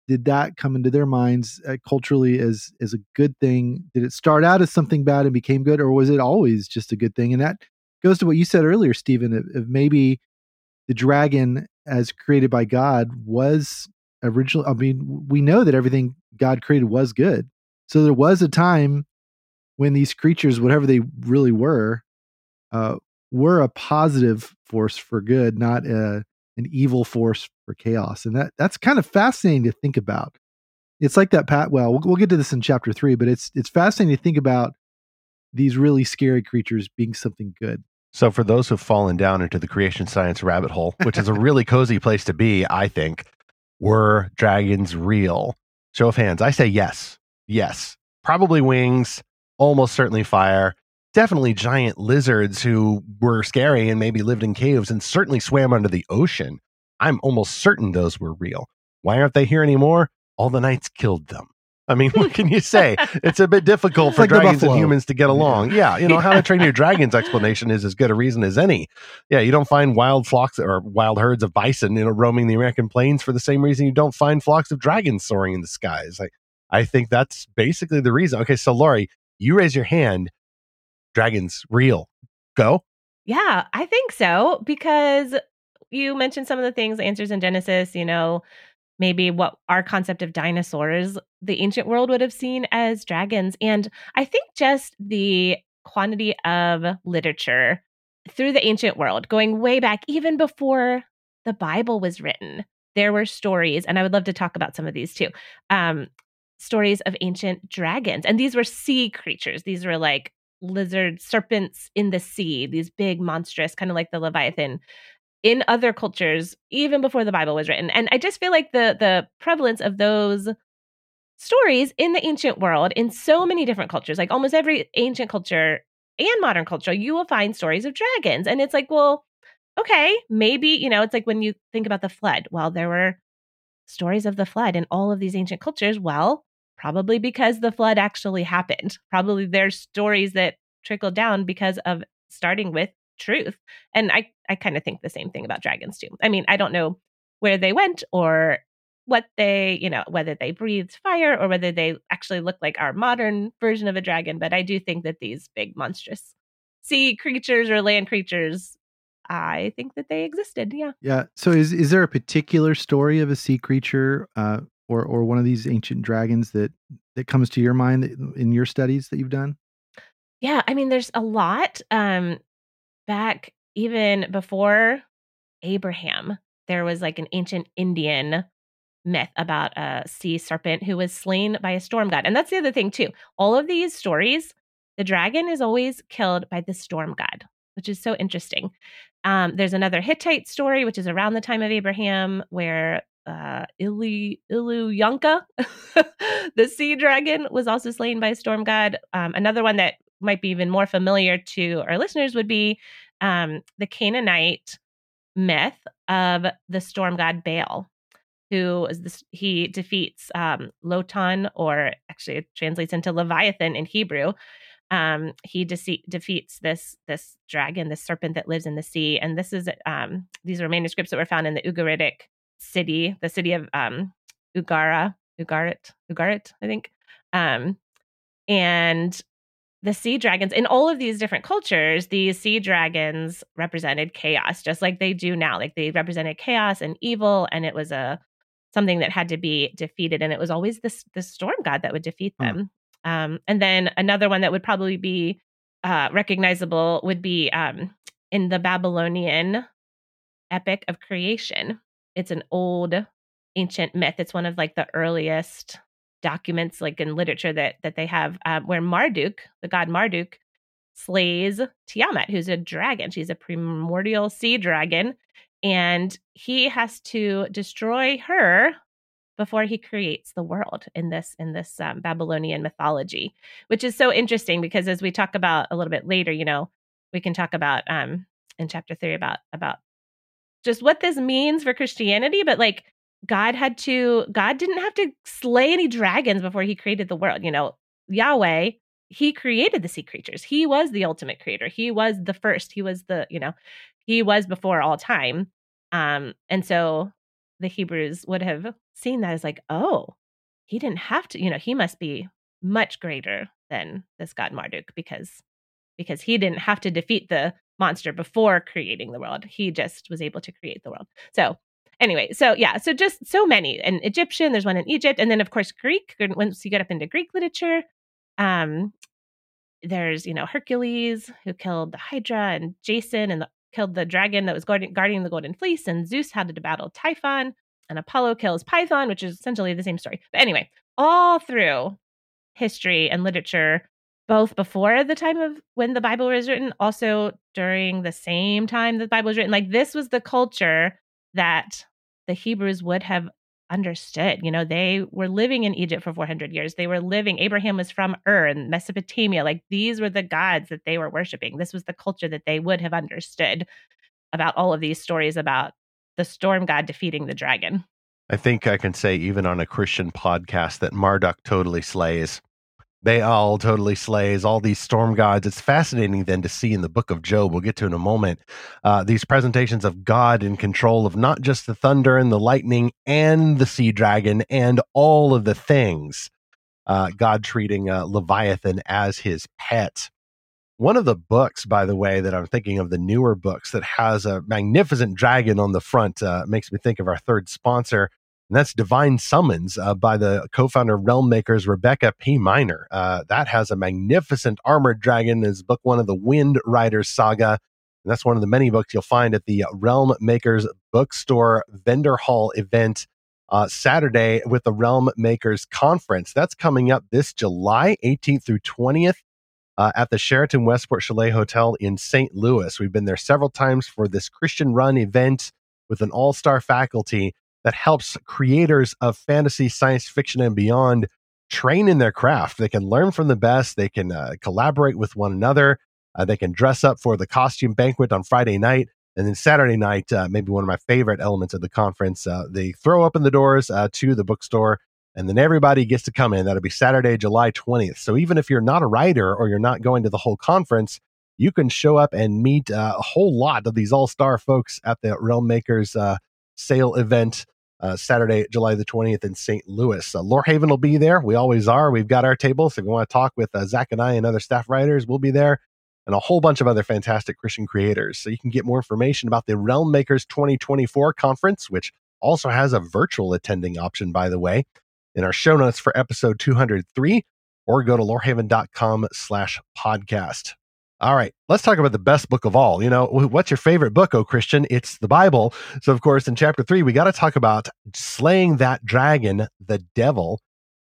did that come into their minds uh, culturally as as a good thing? Did it start out as something bad and became good, or was it always just a good thing? And that goes to what you said earlier, Stephen, of, of maybe the dragon as created by God was original. I mean, we know that everything God created was good. So there was a time when these creatures, whatever they really were, uh, were a positive force for good, not a an evil force for chaos. And that that's kind of fascinating to think about. It's like that, Pat. Well, well, we'll get to this in chapter three, but it's it's fascinating to think about these really scary creatures being something good. So for those who've fallen down into the creation science rabbit hole, which is a really cozy place to be, I think, were dragons real? Show of hands. I say yes. Yes. Probably wings, almost certainly fire. Definitely giant lizards who were scary and maybe lived in caves and certainly swam under the ocean. I'm almost certain those were real. Why aren't they here anymore? All the knights killed them. I mean, what can you say? It's a bit difficult for like dragons and humans to get along. Yeah, you know, how to train your dragons explanation is as good a reason as any. Yeah, you don't find wild flocks or wild herds of bison, you know, roaming the American plains for the same reason you don't find flocks of dragons soaring in the skies. Like, I think that's basically the reason. Okay, so Laurie, you raise your hand. Dragons real. Go. Yeah, I think so, because you mentioned some of the things, answers in Genesis, you know, maybe what our concept of dinosaurs, the ancient world would have seen as dragons. And I think just the quantity of literature through the ancient world, going way back, even before the Bible was written, there were stories, and I would love to talk about some of these too, um, stories of ancient dragons. And these were sea creatures. These were like lizard serpents in the sea, these big monstrous, kind of like the Leviathan, in other cultures, even before the Bible was written. And I just feel like the the prevalence of those stories in the ancient world, in so many different cultures, like almost every ancient culture and modern culture, you will find stories of dragons. And it's like, well, okay, maybe, you know, it's like when you think about the flood. Well, there were stories of the flood in all of these ancient cultures. Well, probably because the flood actually happened. Probably there's stories that trickle down because of starting with truth. And I, I kind of think the same thing about dragons too. I mean, I don't know where they went or what they, you know, whether they breathed fire or whether they actually look like our modern version of a dragon. But I do think that these big monstrous sea creatures or land creatures, I think that they existed. Yeah. Yeah. So is is there a particular story of a sea creature uh, or or one of these ancient dragons that that comes to your mind in your studies that you've done? Yeah. I mean, there's a lot. Um, back even before Abraham, there was like an ancient Indian myth about a sea serpent who was slain by a storm god. And that's the other thing too. All of these stories, the dragon is always killed by the storm god, which is so interesting. Um, there's another Hittite story, which is around the time of Abraham, where uh, Ilu Iluyanka, the sea dragon, was also slain by a storm god. Um, another one that might be even more familiar to our listeners would be um, the Canaanite myth of the storm god Baal, who is this, he defeats um, Lotan, or actually it translates into Leviathan in Hebrew. Um, he dece- defeats this this dragon, this serpent that lives in the sea. And this is um, these are manuscripts that were found in the Ugaritic city, the city of um, Ugara, Ugarit, Ugarit, I think. Um, and the sea dragons, in all of these different cultures, these sea dragons represented chaos, just like they do now. Like they represented chaos and evil, and it was a something that had to be defeated. And it was always this this storm god that would defeat them. Mm. Um, and then another one that would probably be uh, recognizable would be um, in the Babylonian epic of creation. It's an old ancient myth. It's one of like the earliest documents, like in literature, that that they have, um, where Marduk, the god Marduk, slays Tiamat, who's a dragon. She's a primordial sea dragon, and he has to destroy her before he creates the world in this in this um, Babylonian mythology, which is so interesting because as we talk about a little bit later, you know, we can talk about um, in chapter three about about just what this means for Christianity, but like God had to, God didn't have to slay any dragons before he created the world. You know, Yahweh, he created the sea creatures. He was the ultimate creator. He was the first. He was the, you know, he was before all time. Um, and so the Hebrews would have seen that as like, oh, he didn't have to, you know, he must be much greater than this god Marduk because because he didn't have to defeat the monster before creating the world. He just was able to create the world. So anyway, so yeah, so just so many. And Egyptian, there's one in Egypt. And then, of course, Greek. Once you get up into Greek literature, um, there's, you know, Hercules, who killed the Hydra, and Jason, and the, killed the dragon that was guarding, guarding the Golden Fleece, and Zeus had to battle Typhon, and Apollo kills Python, which is essentially the same story. But anyway, all through history and literature, both before the time of when the Bible was written, also during the same time the Bible was written. Like, this was the culture that the Hebrews would have understood. You know, they were living in Egypt for four hundred years. They were living, Abraham was from Ur in Mesopotamia. Like, these were the gods that they were worshiping. This was the culture that they would have understood about all of these stories about the storm god defeating the dragon. I think I can say, even on a Christian podcast, that Marduk totally slays. Baal totally slays all these storm gods. It's fascinating then to see in the book of Job, we'll get to in a moment, uh, these presentations of God in control of not just the thunder and the lightning and the sea dragon and all of the things. Uh, God treating uh, Leviathan as his pet. One of the books, by the way, that I'm thinking of, the newer books that has a magnificent dragon on the front, uh, makes me think of our third sponsor. And that's Divine Summons uh, by the co-founder of Realm Makers, Rebecca P. Miner. Uh, that has a magnificent armored dragon. Is book one of the Wind Riders saga. And that's one of the many books you'll find at the Realm Makers Bookstore Vendor Hall event uh, Saturday with the Realm Makers Conference. That's coming up this July eighteenth through twentieth uh, at the Sheraton Westport Chalet Hotel in Saint Louis. We've been there several times for this Christian-run event with an all-star faculty that helps creators of fantasy, science fiction, and beyond train in their craft. They can learn from the best. They can uh, collaborate with one another. Uh, they can dress up for the costume banquet on Friday night. And then Saturday night, uh, maybe one of my favorite elements of the conference, uh, they throw open the doors uh, to the bookstore, and then everybody gets to come in. That'll be Saturday, July twentieth. So even if you're not a writer or you're not going to the whole conference, you can show up and meet uh, a whole lot of these all-star folks at the Realm Makers uh, sale event. Uh, Saturday, July the twentieth in Saint Louis. Uh, Lorehaven will be there. We always are. We've got our table. So if you want to talk with uh, Zach and I and other staff writers, we'll be there. And a whole bunch of other fantastic Christian creators. So you can get more information about the Realm Makers twenty twenty-four conference, which also has a virtual attending option, by the way, in our show notes for episode two hundred three, or go to lorehaven.com slash podcast. All right, let's talk about the best book of all. You know, what's your favorite book, oh Christian? It's the Bible. So, of course, in chapter three, we got to talk about slaying that dragon, the devil,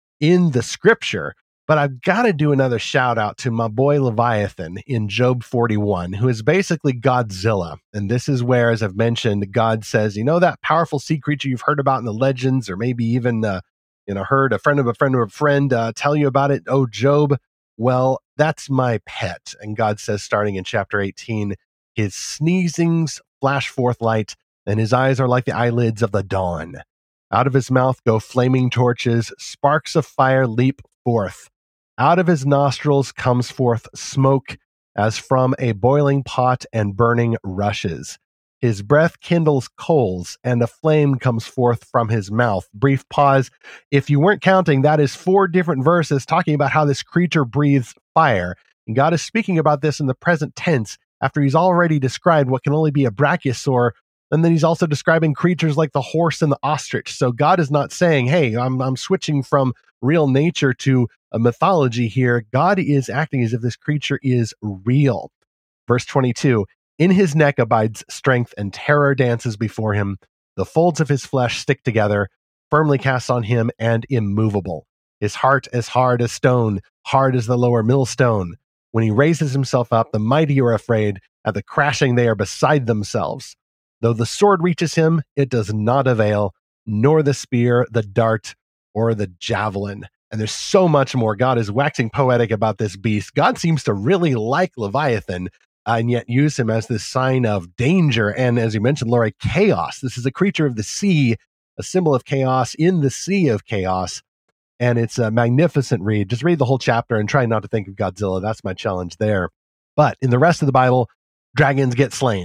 in the scripture. But I've got to do another shout out to my boy Leviathan in Job forty-one, who is basically Godzilla. And this is where, as I've mentioned, God says, you know, that powerful sea creature you've heard about in the legends, or maybe even, uh, you know, heard a friend of a friend of a friend uh, tell you about it. Oh, Job. Well, that's my pet. And God says, starting in chapter eighteen, his sneezings flash forth light, and his eyes are like the eyelids of the dawn. Out of his mouth go flaming torches, sparks of fire leap forth. Out of his nostrils comes forth smoke as from a boiling pot and burning rushes. His breath kindles coals, and a flame comes forth from his mouth. Brief pause. If you weren't counting, that is four different verses talking about how this creature breathes fire. And God is speaking about this in the present tense after he's already described what can only be a brachiosaur. And then he's also describing creatures like the horse and the ostrich. So God is not saying, hey, I'm, I'm switching from real nature to a mythology here. God is acting as if this creature is real. Verse twenty-two. In his neck abides strength, and terror dances before him. The folds of his flesh stick together, firmly cast on him and immovable. His heart as hard as stone, hard as the lower millstone. When he raises himself up, the mighty are afraid. At the crashing, they are beside themselves. Though the sword reaches him, it does not avail, nor the spear, the dart, or the javelin. And there's so much more. God is waxing poetic about this beast. God seems to really like Leviathan, Uh, and yet use him as this sign of danger. And as you mentioned, Lori, chaos. This is a creature of the sea, a symbol of chaos in the sea of chaos. And it's a magnificent read. Just read the whole chapter and try not to think of Godzilla. That's my challenge there. But in the rest of the Bible, dragons get slain.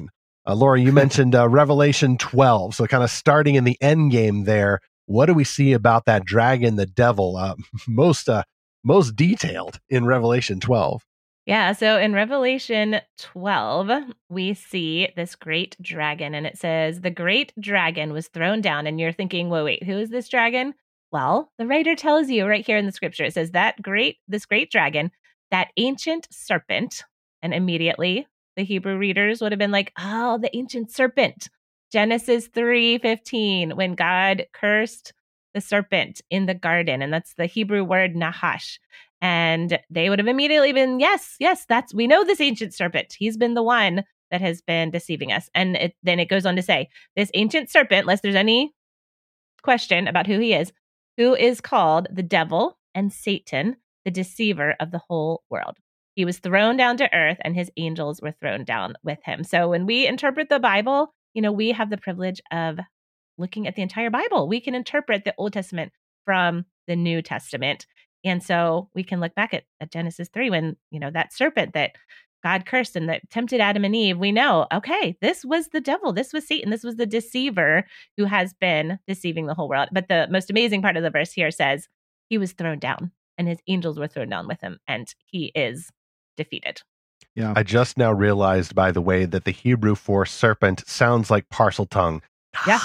Uh, Laura, you mentioned uh, Revelation twelve, so kind of starting in the end game there. What do we see about that dragon, the devil, uh, most uh, most detailed in Revelation twelve? Yeah, so in Revelation twelve, we see this great dragon, and it says, the great dragon was thrown down, and you're thinking, whoa, wait, who is this dragon? Well, the writer tells you right here in the scripture. It says that great, this great dragon, that ancient serpent, and immediately the Hebrew readers would have been like, oh, the ancient serpent. Genesis three fifteen, when God cursed the serpent in the garden, and that's the Hebrew word Nahash. And they would have immediately been, yes, yes, that's, we know this ancient serpent. He's been the one that has been deceiving us. And it, then it goes on to say, this ancient serpent, lest there's any question about who he is, who is called the devil and Satan, the deceiver of the whole world. He was thrown down to earth, and his angels were thrown down with him. So when we interpret the Bible, you know, we have the privilege of looking at the entire Bible. We can interpret the Old Testament from the New Testament. And so we can look back at, at Genesis three when, you know, that serpent that God cursed and that tempted Adam and Eve, we know, okay, this was the devil. This was Satan. This was the deceiver who has been deceiving the whole world. But the most amazing part of the verse here says he was thrown down and his angels were thrown down with him, and he is defeated. Yeah. I just now realized, by the way, that the Hebrew for serpent sounds like parcel tongue. Yeah.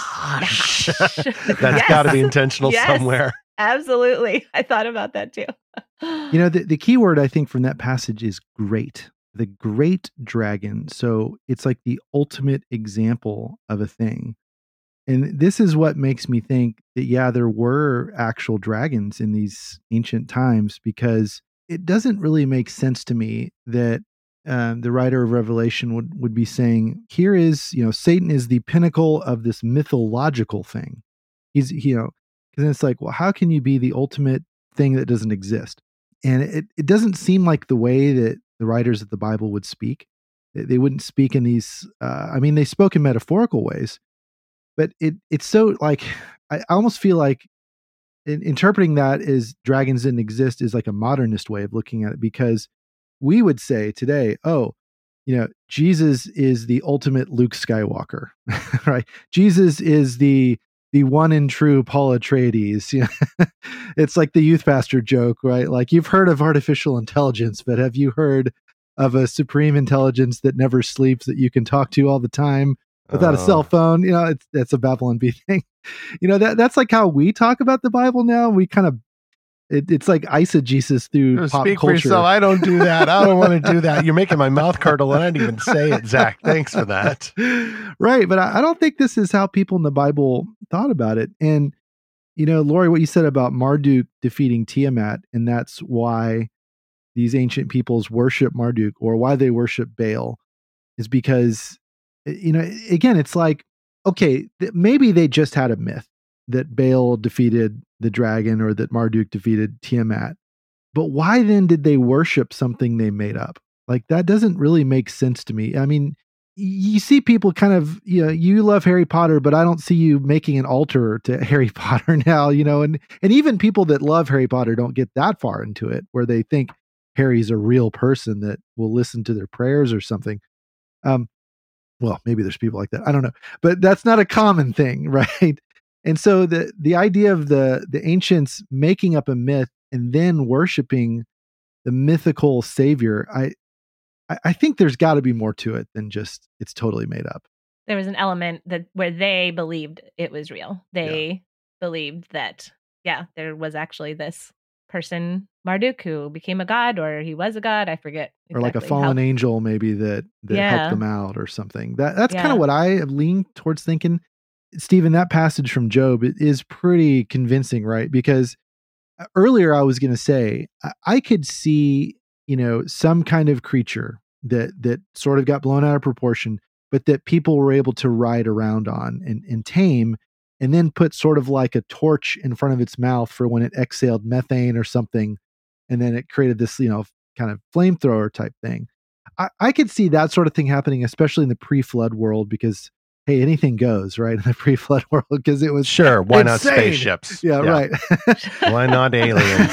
That's Yes. got to be intentional Yes. somewhere. Absolutely. I thought about that too. You know, the, the key word I think from that passage is great. The great dragon. So it's like the ultimate example of a thing. And this is what makes me think that, yeah, there were actual dragons in these ancient times, because it doesn't really make sense to me that um, the writer of Revelation would, would be saying, here is, you know, Satan is the pinnacle of this mythological thing. He's, you know, because it's like, well, how can you be the ultimate thing that doesn't exist? And it, it doesn't seem like the way that the writers of the Bible would speak. They, they wouldn't speak in these, uh, I mean, they spoke in metaphorical ways, but it it's so like, I almost feel like in, interpreting that as dragons didn't exist is like a modernist way of looking at it, because we would say today, oh, you know, Jesus is the ultimate Luke Skywalker, right? Jesus is the the one and true Paul Atreides. You know? It's like the youth pastor joke, right? Like, you've heard of artificial intelligence, but have you heard of a supreme intelligence that never sleeps, that you can talk to all the time without Oh. a cell phone? You know, it's that's a Babylon Bee thing. You know, that that's like how we talk about the Bible now. We kind of it, it's like eisegesis through pop Speak for culture. yourself. I don't do that. I don't want to do that. You're making my mouth curdle, and I didn't even say it, Zach. Thanks for that. Right. But I, I don't think this is how people in the Bible thought about it. And, you know, Lori, what you said about Marduk defeating Tiamat, and that's why these ancient peoples worship Marduk, or why they worship Baal, is because, you know, again, it's like, okay, th- maybe they just had a myth that Baal defeated the dragon or that Marduk defeated Tiamat. But why then did they worship something they made up? Like, that doesn't really make sense to me. I mean, you see people kind of, you know, you love Harry Potter, but I don't see you making an altar to Harry Potter now, you know, and, and even people that love Harry Potter don't get that far into it, where they think Harry's a real person that will listen to their prayers or something. Um, well, maybe there's people like that. I don't know, but that's not a common thing, right? And so the the idea of the the ancients making up a myth and then worshiping the mythical savior, I I, I think there's got to be more to it than just it's totally made up. There was an element that where they believed it was real. They believed that, yeah, there was actually this person, Marduk, who became a god, or he was a god. I forget. Or like a exactly fallen how- angel, maybe that that Yeah. helped them out or something. That that's kind Yeah. of what I have leaned towards thinking. Stephen, that passage from Job it is pretty convincing, right? Because earlier I was going to say I, I could see, you know, some kind of creature that that sort of got blown out of proportion, but that people were able to ride around on and, and tame, and then put sort of like a torch in front of its mouth for when it exhaled methane or something, and then it created this, you know, kind of flamethrower type thing. I, I could see that sort of thing happening, especially in the pre-flood world, because hey, anything goes, right? In the pre-flood world, because it was Sure. Why not insane. spaceships? Yeah, right. Why not aliens?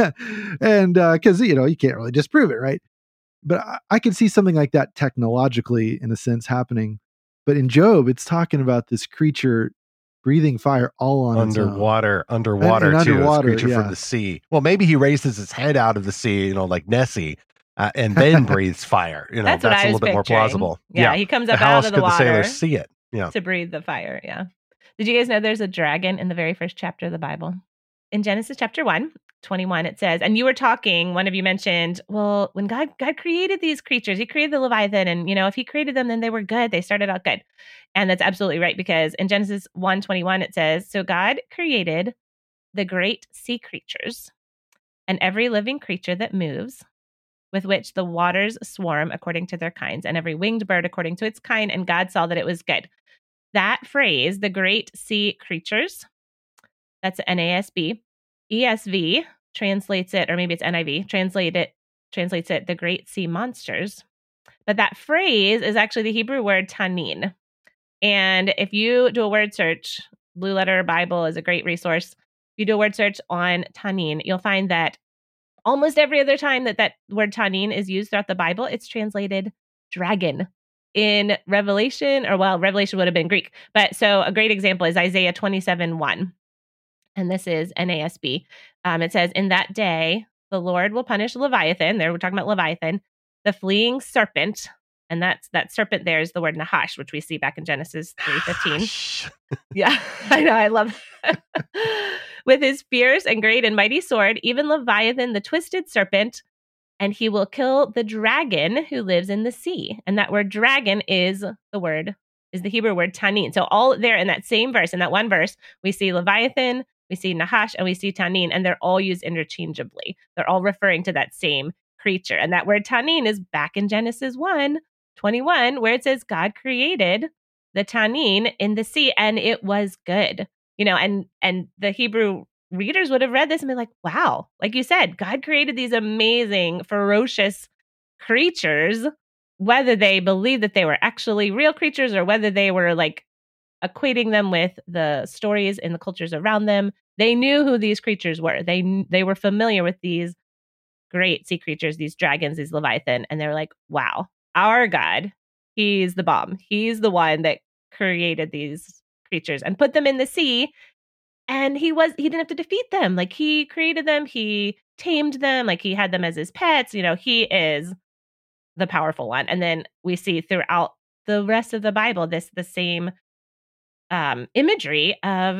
And because, you know, you can't really disprove it, right? But I, I could see something like that technologically, in a sense, happening. But in Job, it's talking about this creature breathing fire all on underwater, its own. underwater And- and too. underwater, This creature yeah. from the sea. Well, maybe he raises his head out of the sea, you know, like Nessie, uh, and then breathes fire. You know, That's that's, what I a was little bit more picturing. plausible. Yeah, he comes up How out else of the could the sailors water see it? Yeah. to breathe the fire. Yeah. Did you guys know there's a dragon in the very first chapter of the Bible? In Genesis chapter one, twenty-one, it says, and you were talking, one of you mentioned, well, when God God created these creatures, he created the Leviathan, and you know, if he created them, then they were good. They started out good. And that's absolutely right, because in Genesis one twenty-one, it says, so God created the great sea creatures and every living creature that moves, with which the waters swarm according to their kinds, and every winged bird according to its kind, and God saw that it was good. That phrase, the great sea creatures, that's N A S B. E S V translates it, or maybe it's N I V, translate it, translates it, the great sea monsters. But that phrase is actually the Hebrew word tanin. And if you do a word search, Blue Letter Bible is a great resource. If you do a word search on tanin, you'll find that almost every other time that that word tanin is used throughout the Bible, it's translated dragon. In Revelation, or well, Revelation would have been Greek. But so a great example is Isaiah twenty-seven one. And this is N A S B. Um, it says, in that day, the Lord will punish Leviathan. There we're talking about Leviathan, the fleeing serpent. And that's that serpent there is the word Nahash, which we see back in Genesis three fifteen. Yeah, I know. I love that. With his fierce and great and mighty sword, even Leviathan, the twisted serpent, and he will kill the dragon who lives in the sea. And that word dragon is the word, is the Hebrew word tanin. So all there in that same verse, in that one verse, we see Leviathan, we see Nahash, and we see tanin, and they're all used interchangeably. They're all referring to that same creature. And that word tanin is back in Genesis one twenty-one, where it says God created the tanin in the sea, and it was good. You know, and and the Hebrew readers would have read this and be like, wow, like you said, God created these amazing, ferocious creatures, whether they believed that they were actually real creatures or whether they were like equating them with the stories and the cultures around them. They knew who these creatures were. They they were familiar with these great sea creatures, these dragons, these Leviathan, and they're like, wow, our God, he's the bomb. He's the one that created these creatures and put them in the sea. And he was he didn't have to defeat them. Like he created them, he tamed them, like he had them as his pets. You know, he is the powerful one. And then we see throughout the rest of the Bible this the same um, imagery of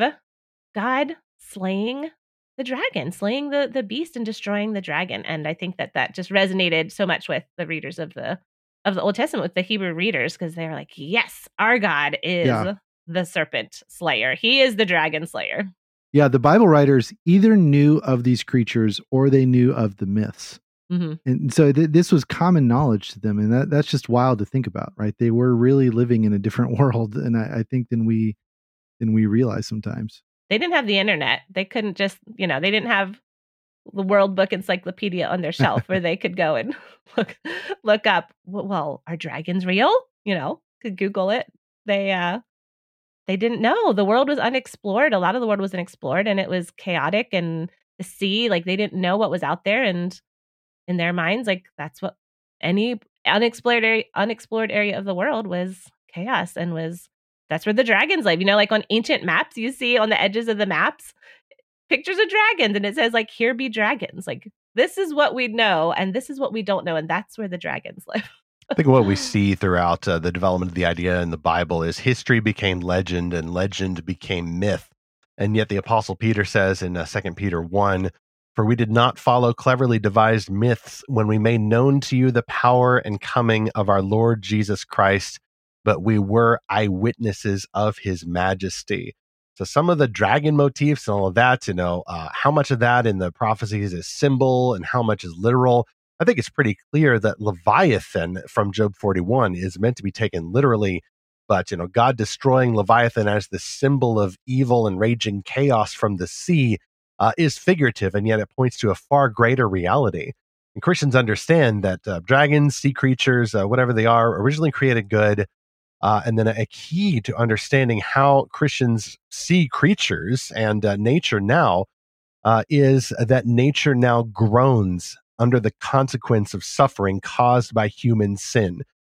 God slaying the dragon, slaying the the beast and destroying the dragon. And I think that that just resonated so much with the readers of the of the Old Testament, with the Hebrew readers, because they're like, yes, our God is Yeah. the serpent slayer. He is the dragon slayer. Yeah, the Bible writers either knew of these creatures or they knew of the myths. Mm-hmm. And so th- this was common knowledge to them. And that, that's just wild to think about, right? They were really living in a different world. And I, I think than we, than we realize sometimes. They didn't have the internet. They couldn't just, you know, they didn't have the World Book Encyclopedia on their shelf where they could go and look, look up, well, are dragons real? You know, could Google it. They, uh, they didn't know. The world was unexplored. A lot of the world was unexplored, and it was chaotic, and the sea, like they didn't know what was out there. And in their minds, like that's what any unexplored area, unexplored area of the world was, chaos, and was, that's where the dragons live. You know, like on ancient maps, you see on the edges of the maps, pictures of dragons, and it says like, here be dragons. Like this is what we know, and this is what we don't know. And that's where the dragons live. I think what we see throughout uh, the development of the idea in the Bible is history became legend and legend became myth. And yet the Apostle Peter says in uh, Second Peter one, for we did not follow cleverly devised myths when we made known to you the power and coming of our Lord Jesus Christ, but we were eyewitnesses of his majesty. So some of the dragon motifs and all of that, you know, uh, how much of that in the prophecies is symbol and how much is literal. I think it's pretty clear that Leviathan from Job forty-one is meant to be taken literally, but, you know, God destroying Leviathan as the symbol of evil and raging chaos from the sea uh, is figurative, and yet it points to a far greater reality. And Christians understand that uh, dragons, sea creatures, uh, whatever they are, originally created good. Uh, and then a, a key to understanding how Christians see creatures and uh, nature now uh, is that nature now groans under the consequence of suffering caused by human sin.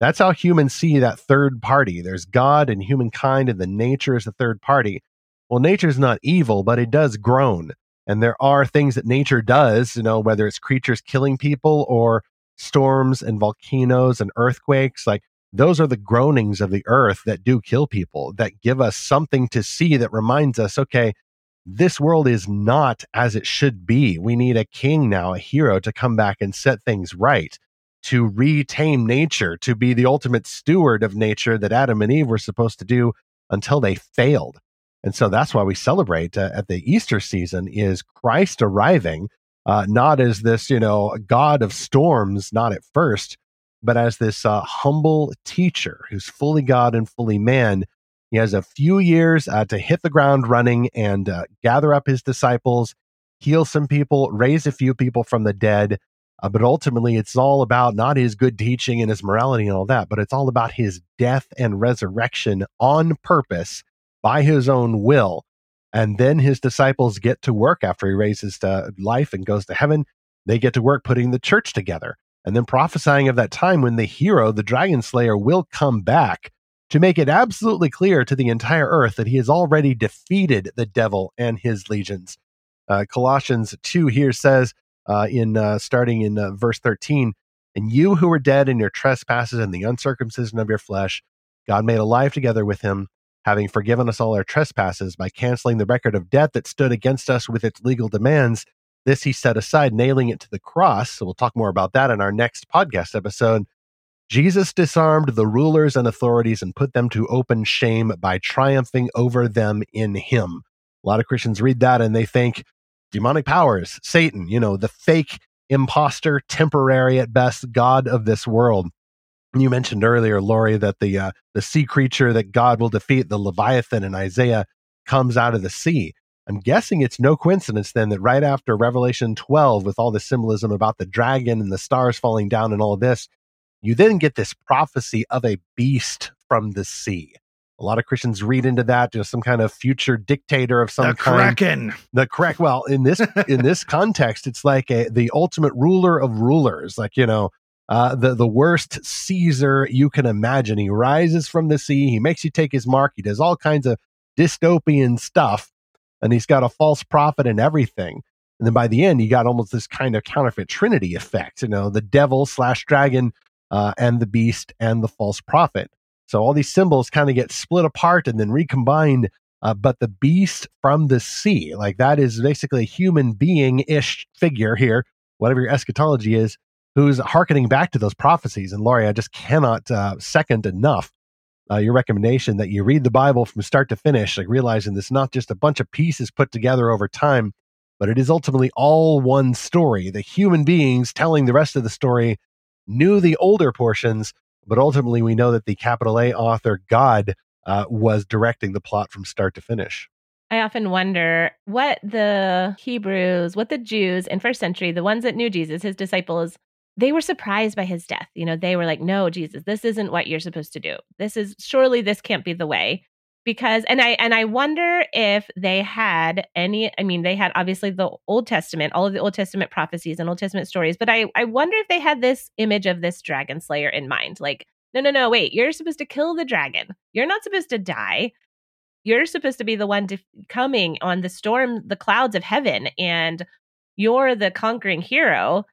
That's how humans see that third party. There's God and humankind, and the nature is the third party. Well, nature's not evil, but it does groan. And there are things that nature does, you know, whether it's creatures killing people or storms and volcanoes and earthquakes. Like, those are the groanings of the earth that do kill people, that give us something to see that reminds us, okay, this world is not as it should be. We need a king now, a hero, to come back and set things right, to retame nature, to be the ultimate steward of nature that Adam and Eve were supposed to do until they failed. And so that's why we celebrate uh, at the Easter season is Christ arriving, uh, not as this, you know, God of storms, not at first, but as this uh, humble teacher who's fully God and fully man. He has a few years uh, to hit the ground running and uh, gather up his disciples, heal some people, raise a few people from the dead. Uh, but ultimately, it's all about not his good teaching and his morality and all that, but it's all about his death and resurrection on purpose by his own will. And then his disciples get to work after he raises to life and goes to heaven. They get to work putting the church together and then prophesying of that time when the hero, the dragon slayer, will come back to make it absolutely clear to the entire earth that he has already defeated the devil and his legions. Uh, Colossians two here says, uh, in uh, starting in uh, verse thirteen, "And you who were dead in your trespasses and the uncircumcision of your flesh, God made alive together with him, having forgiven us all our trespasses by canceling the record of debt that stood against us with its legal demands. This he set aside, nailing it to the cross." So we'll talk more about that in our next podcast episode. "Jesus disarmed the rulers and authorities and put them to open shame by triumphing over them in him." A lot of Christians read that and they think demonic powers, Satan, you know, the fake imposter, temporary at best God of this world. You mentioned earlier, Lori, that the uh, the sea creature that God will defeat, the Leviathan in Isaiah, comes out of the sea. I'm guessing it's no coincidence then that right after Revelation twelve, with all the symbolism about the dragon and the stars falling down and all of this, you then get this prophecy of a beast from the sea. A lot of Christians read into that, you know, some kind of future dictator of some the kind. Kraken. The correct. Well, in this in this context, it's like a, the ultimate ruler of rulers, like, you know, uh, the the worst Caesar you can imagine. He rises from the sea. He makes you take his mark. He does all kinds of dystopian stuff, and he's got a false prophet and everything. And then by the end, you got almost this kind of counterfeit Trinity effect. You know, the devil slash dragon. Uh, and the beast and the false prophet. So all these symbols kind of get split apart and then recombined. Uh, but the beast from the sea, like that is basically a human being-ish figure here, whatever your eschatology is, who's hearkening back to those prophecies. And Laurie, I just cannot uh, second enough uh, your recommendation that you read the Bible from start to finish, like realizing it's not just a bunch of pieces put together over time, but it is ultimately all one story. The human beings telling the rest of the story knew the older portions, but ultimately we know that the capital A author, God, uh, was directing the plot from start to finish. I often wonder what the Hebrews, what the Jews in first century, the ones that knew Jesus, his disciples, they were surprised by his death. You know, they were like, "No, Jesus, this isn't what you're supposed to do. This is surely this can't be the way." Because, and I, and I wonder if they had any, I mean, they had obviously the Old Testament, all of the Old Testament prophecies and Old Testament stories, but I, I wonder if they had this image of this dragon slayer in mind. Like, no, no, no, wait, you're supposed to kill the dragon. You're not supposed to die. You're supposed to be the one def- coming on the storm, the clouds of heaven, and you're the conquering hero.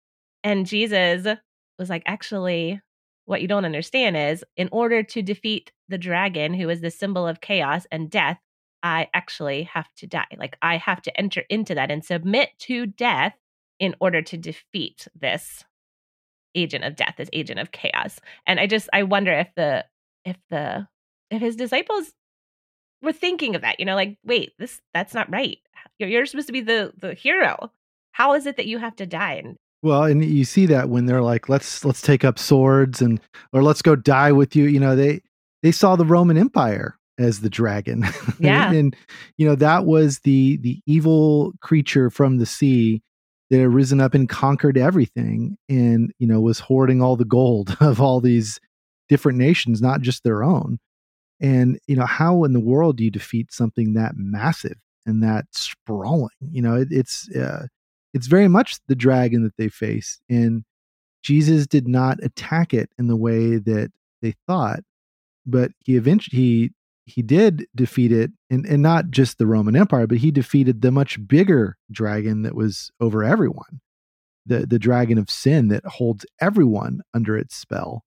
And Jesus was like, actually, what you don't understand is, in order to defeat the dragon, who is the symbol of chaos and death, I actually have to die. Like, I have to enter into that and submit to death in order to defeat this agent of death, this agent of chaos. And I just, I wonder if the, if the, if his disciples were thinking of that, you know, like, wait, this, that's not right. You're, you're supposed to be the, the hero. How is it that you have to die? And Well, and you see that when they're like, let's let's take up swords and or let's go die with you. You know, they they saw the Roman Empire as the dragon. Yeah. And you know, that was the the evil creature from the sea that had risen up and conquered everything and, you know, was hoarding all the gold of all these different nations, not just their own. And, you know, how in the world do you defeat something that massive and that sprawling? You know, it, it's uh, it's very much the dragon that they face. And Jesus did not attack it in the way that they thought, but he eventually he he did defeat it, and, and not just the Roman Empire, but he defeated the much bigger dragon that was over everyone, the the dragon of sin that holds everyone under its spell.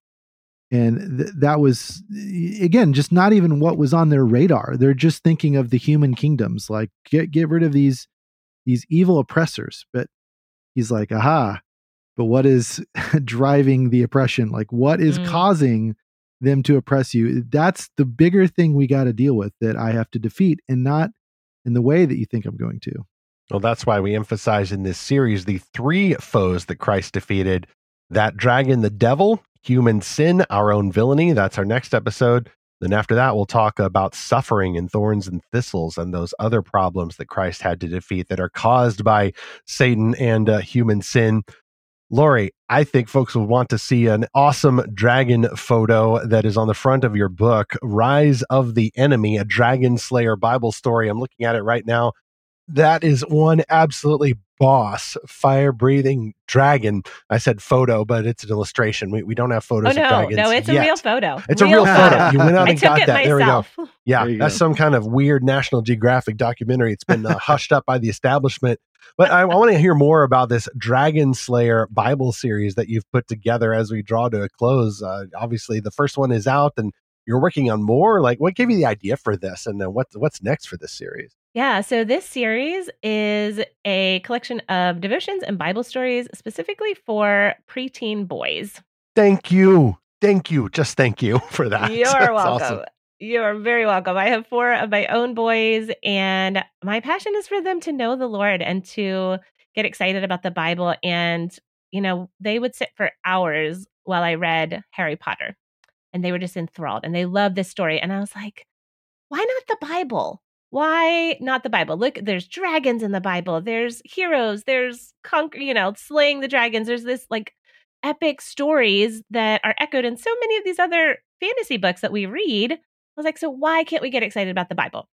And th- that was, again, just not even what was on their radar. They're just thinking of the human kingdoms, like get get rid of these these evil oppressors. But he's like, aha, but what is driving the oppression? Like, what is Mm. causing them to oppress you? That's the bigger thing we got to deal with, that I have to defeat, and not in the way that you think I'm going to. Well, that's why we emphasize in this series the three foes that Christ defeated: that dragon, the devil, human sin, our own villainy. That's our next episode. Then after that, we'll talk about suffering and thorns and thistles and those other problems that Christ had to defeat that are caused by Satan and uh, human sin. Lori, I think folks will want to see an awesome dragon photo that is on the front of your book, Rise of the Enemy, a Dragon Slayer Bible story. I'm looking at it right now. That is one absolutely boss, fire-breathing dragon. I said photo, but it's an illustration. We, we don't have photos Oh, no, of dragons no, it's yet. a real photo. It's a real photo. You went out I and took got it that. There we go. myself. Yeah, There you that's go. some kind of weird National Geographic documentary. It's been uh, hushed up by the establishment. But I, I want to hear more about this Dragon Slayer Bible series that you've put together as we draw to a close. Uh, obviously, the first one is out, and you're working on more. Like, what gave you the idea for this, and then what, what's next for this series? Yeah, so this series is a collection of devotions and Bible stories specifically for preteen boys. Thank you. Thank you. Just thank you for that. You're That's welcome. awesome. You're very welcome. I have four of my own boys, and my passion is for them to know the Lord and to get excited about the Bible. And, you know, they would sit for hours while I read Harry Potter, and they were just enthralled, and they loved this story. And I was like, why not the Bible? Why not the Bible? Look, there's dragons in the Bible. There's heroes. There's, conquer, you know, slaying the dragons. There's this like epic stories that are echoed in so many of these other fantasy books that we read. I was like, so why can't we get excited about the Bible?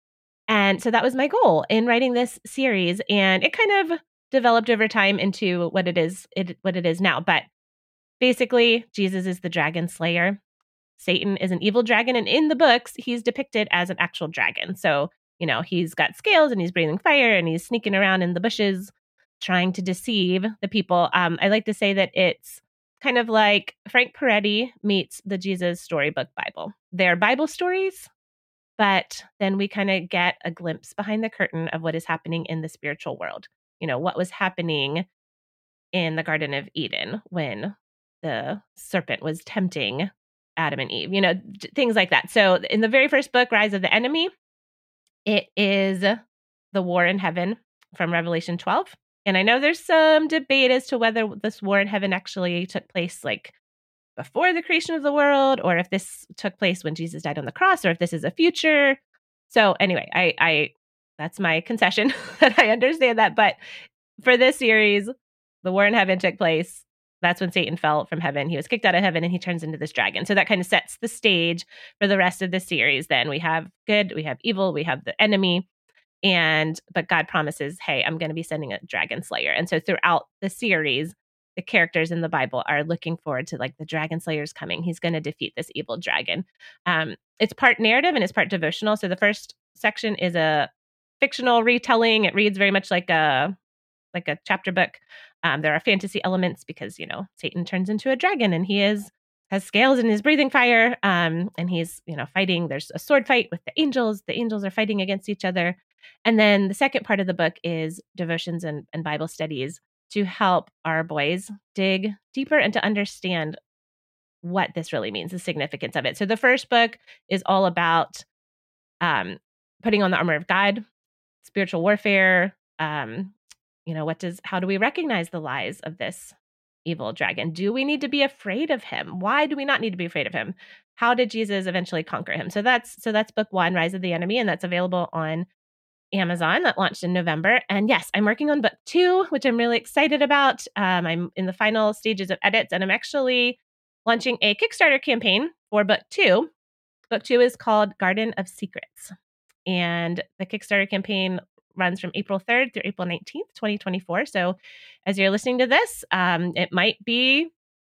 And so that was my goal in writing this series. And it kind of developed over time into what it is, it, what it is now. But basically, Jesus is the dragon slayer. Satan is an evil dragon, and in the books, he's depicted as an actual dragon. So, you know, he's got scales and he's breathing fire and he's sneaking around in the bushes trying to deceive the people. Um, I like to say that it's kind of like Frank Peretti meets the Jesus Storybook Bible. They're Bible stories, but then we kind of get a glimpse behind the curtain of what is happening in the spiritual world. You know, what was happening in the Garden of Eden when the serpent was tempting Adam and Eve, you know, d- things like that. So in the very first book, Rise of the Enemy, it is the war in heaven from Revelation twelve. And I know there's some debate as to whether this war in heaven actually took place like before the creation of the world, or if this took place when Jesus died on the cross, or if this is a future. So anyway, I, I that's my concession that I understand that. But for this series, the war in heaven took place. That's when Satan fell from heaven. He was kicked out of heaven and he turns into this dragon. So that kind of sets the stage for the rest of the series. Then we have good, we have evil, we have the enemy. And, but God promises, hey, I'm going to be sending a dragon slayer. And so throughout the series, the characters in the Bible are looking forward to like the dragon slayer's coming. He's going to defeat this evil dragon. Um, it's part narrative and it's part devotional. So the first section is a fictional retelling. It reads very much like a, like a chapter book. Um, there are fantasy elements because, you know, Satan turns into a dragon and he is has scales and is breathing fire. Um, and he's, you know, fighting. There's a sword fight with the angels. The angels are fighting against each other. And then the second part of the book is devotions and, and Bible studies to help our boys dig deeper and to understand what this really means, the significance of it. So the first book is all about um, putting on the armor of God, spiritual warfare, um, you know, what does, how do we recognize the lies of this evil dragon? Do we need to be afraid of him? Why do we not need to be afraid of him? How did Jesus eventually conquer him? So that's, so that's book one, Rise of the Enemy, and that's available on Amazon. That launched in November. And yes, I'm working on book two, which I'm really excited about. Um, I'm in the final stages of edits, and I'm actually launching a Kickstarter campaign for book two. Book two is called Garden of Secrets. And the Kickstarter campaign runs from April third through April nineteenth, twenty twenty-four. So as you're listening to this, um, it might be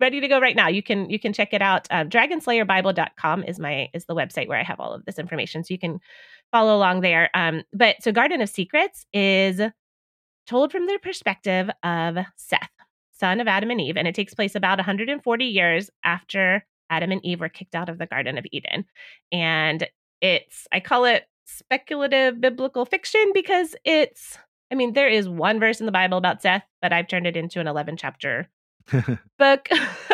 ready to go right now. You can you can check it out. Um, dragon slayer bible dot com is my is the website where I have all of this information, so you can follow along there. Um, but so Garden of Secrets is told from the perspective of Seth, son of Adam and Eve, and it takes place about one hundred forty years after Adam and Eve were kicked out of the Garden of Eden. And it's, I call it speculative biblical fiction because it's, I mean, there is one verse in the Bible about Seth, but I've turned it into an eleven chapter book.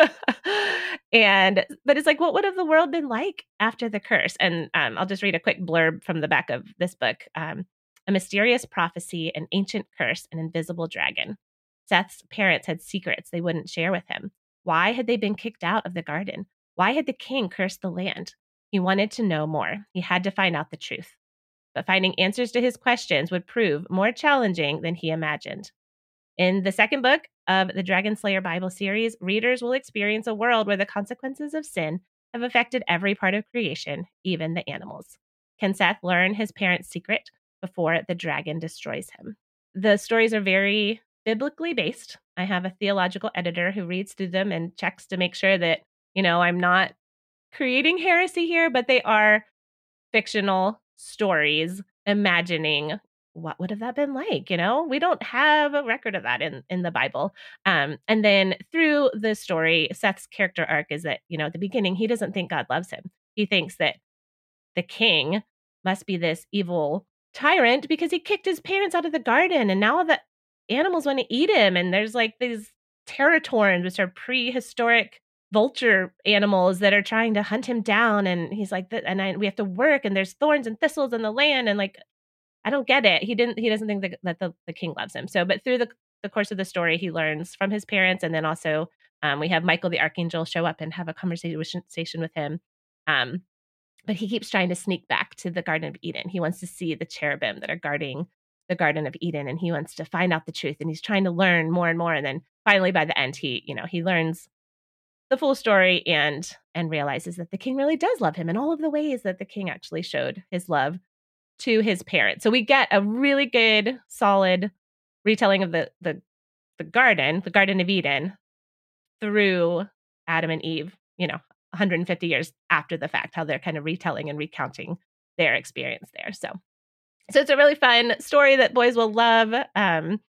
And, but it's like, what would have the world been like after the curse? And um, I'll just read a quick blurb from the back of this book. Um, a mysterious prophecy, an ancient curse, an invisible dragon. Seth's parents had secrets they wouldn't share with him. Why had they been kicked out of the garden? Why had the king cursed the land? He wanted to know more. He had to find out the truth. But finding answers to his questions would prove more challenging than he imagined. In the second book of the Dragon Slayer Bible series, readers will experience a world where the consequences of sin have affected every part of creation, even the animals. Can Seth learn his parents' secret before the dragon destroys him? The stories are very biblically based. I have a theological editor who reads through them and checks to make sure that, you know, I'm not creating heresy here, but they are fictional stories imagining what would have that been like. You know, we don't have a record of that in, in the Bible. Um, and then through the story, Seth's character arc is that, you know, at the beginning, he doesn't think God loves him. He thinks that the king must be this evil tyrant because he kicked his parents out of the garden, and now the animals want to eat him. And there's like these Teratorns, which are prehistoric vulture animals that are trying to hunt him down. And he's like, and I, we have to work, and there's thorns and thistles in the land. And like, I don't get it. He didn't, he doesn't think that, that the, the king loves him. So, but through the, the course of the story, he learns from his parents. And then also um, we have Michael the Archangel show up and have a conversation with him. Um, but he keeps trying to sneak back to the Garden of Eden. He wants to see the cherubim that are guarding the Garden of Eden, and he wants to find out the truth, and he's trying to learn more and more. And then finally, by the end, he, you know, he learns the full story and and realizes that the king really does love him in all of the ways that the king actually showed his love to his parents. So we get a really good, solid retelling of the the the garden, the Garden of Eden, through Adam and Eve, you know, one hundred fifty years after the fact, how they're kind of retelling and recounting their experience there. So, so it's a really fun story that boys will love. Um,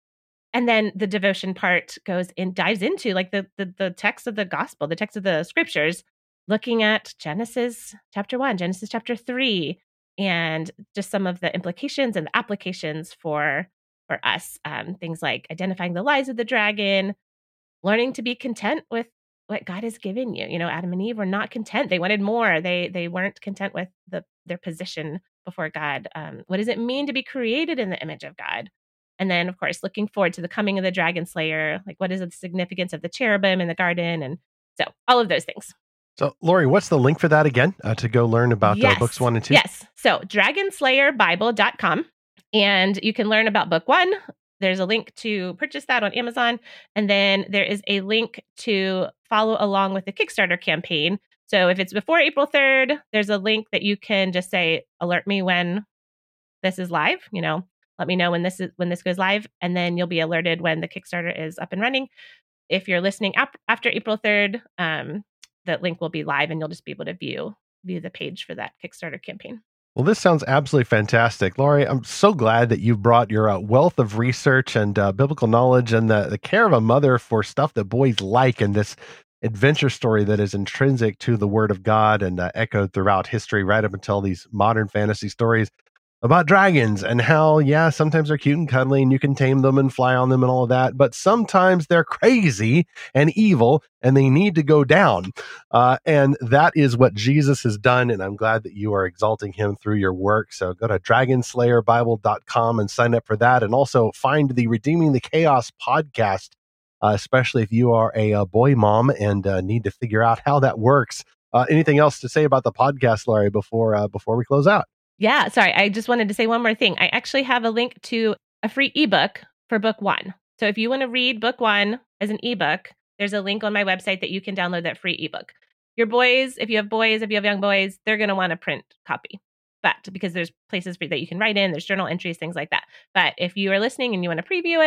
and then the devotion part goes in, dives into like the, the the text of the gospel, the text of the scriptures, looking at Genesis chapter one, Genesis chapter three, and just some of the implications and the applications for for us. Um, things like identifying the lies of the dragon, learning to be content with what God has given you. You know, Adam and Eve were not content. They wanted more. They they weren't content with the their position before God. Um, what does it mean to be created in the image of God? And then, of course, looking forward to the coming of the dragon slayer. Like, what is the significance of the cherubim in the garden? And so all of those things. So, Lori, what's the link for that again uh, to go learn about yes. uh, books one and two? Yes. So dragon slayer bible dot com. And you can learn about book one. There's a link to purchase that on Amazon. And then there is a link to follow along with the Kickstarter campaign. So if it's before April third, there's a link that you can just say, alert me when this is live, you know, let me know when this is when this goes live, and then you'll be alerted when the Kickstarter is up and running. If you're listening ap- after April third, um, the link will be live, and you'll just be able to view view the page for that Kickstarter campaign. Well, this sounds absolutely fantastic. Lori, I'm so glad that you brought your uh, wealth of research and uh, biblical knowledge and the, the care of a mother for stuff that boys like, and this adventure story that is intrinsic to the Word of God and uh, echoed throughout history right up until these modern fantasy stories about dragons and how, yeah, sometimes they're cute and cuddly and you can tame them and fly on them and all of that, but sometimes they're crazy and evil and they need to go down. Uh, and that is what Jesus has done, and I'm glad that you are exalting him through your work. So go to dragon slayer bible dot com and sign up for that, and also find the Redeeming the Chaos podcast, uh, especially if you are a, a boy mom and uh, need to figure out how that works. Uh, anything else to say about the podcast, Lori, before uh, before we close out? Yeah, sorry. I just wanted to say one more thing. I actually have a link to a free ebook for book one. So if you want to read book one as an ebook, there's a link on my website that you can download that free ebook. Your boys, if you have boys, if you have young boys, they're going to want a print copy. But because there's places for, that you can write in, there's journal entries, things like that. But if you are listening and you want to preview it,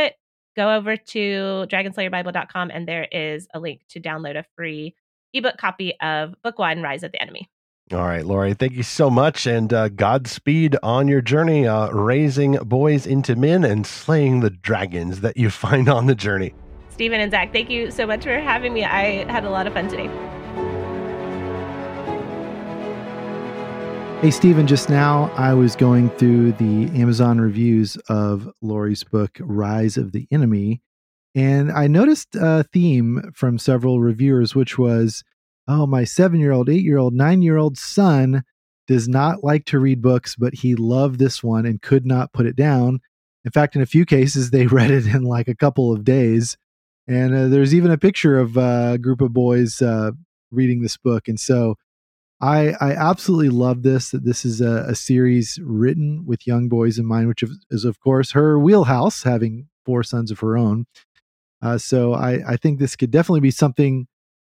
go over to dragonslayer bible dot com and there is a link to download a free ebook copy of Book One, Rise of the Enemy. All right, Lori, thank you so much, and uh, Godspeed on your journey, uh, raising boys into men and slaying the dragons that you find on the journey. Stephen and Zach, thank you so much for having me. I had a lot of fun today. Hey, Stephen, just now I was going through the Amazon reviews of Lori's book, Rise of the Enemy, and I noticed a theme from several reviewers, which was, oh, my seven-year-old, eight-year-old, nine-year-old son does not like to read books, but he loved this one and could not put it down. In fact, in a few cases, they read it in like a couple of days. And uh, there's even a picture of uh, a group of boys uh, reading this book. And so I, I absolutely love this, that this is a, a series written with young boys in mind, which is, of course, her wheelhouse, having four sons of her own. Uh, so I, I think this could definitely be something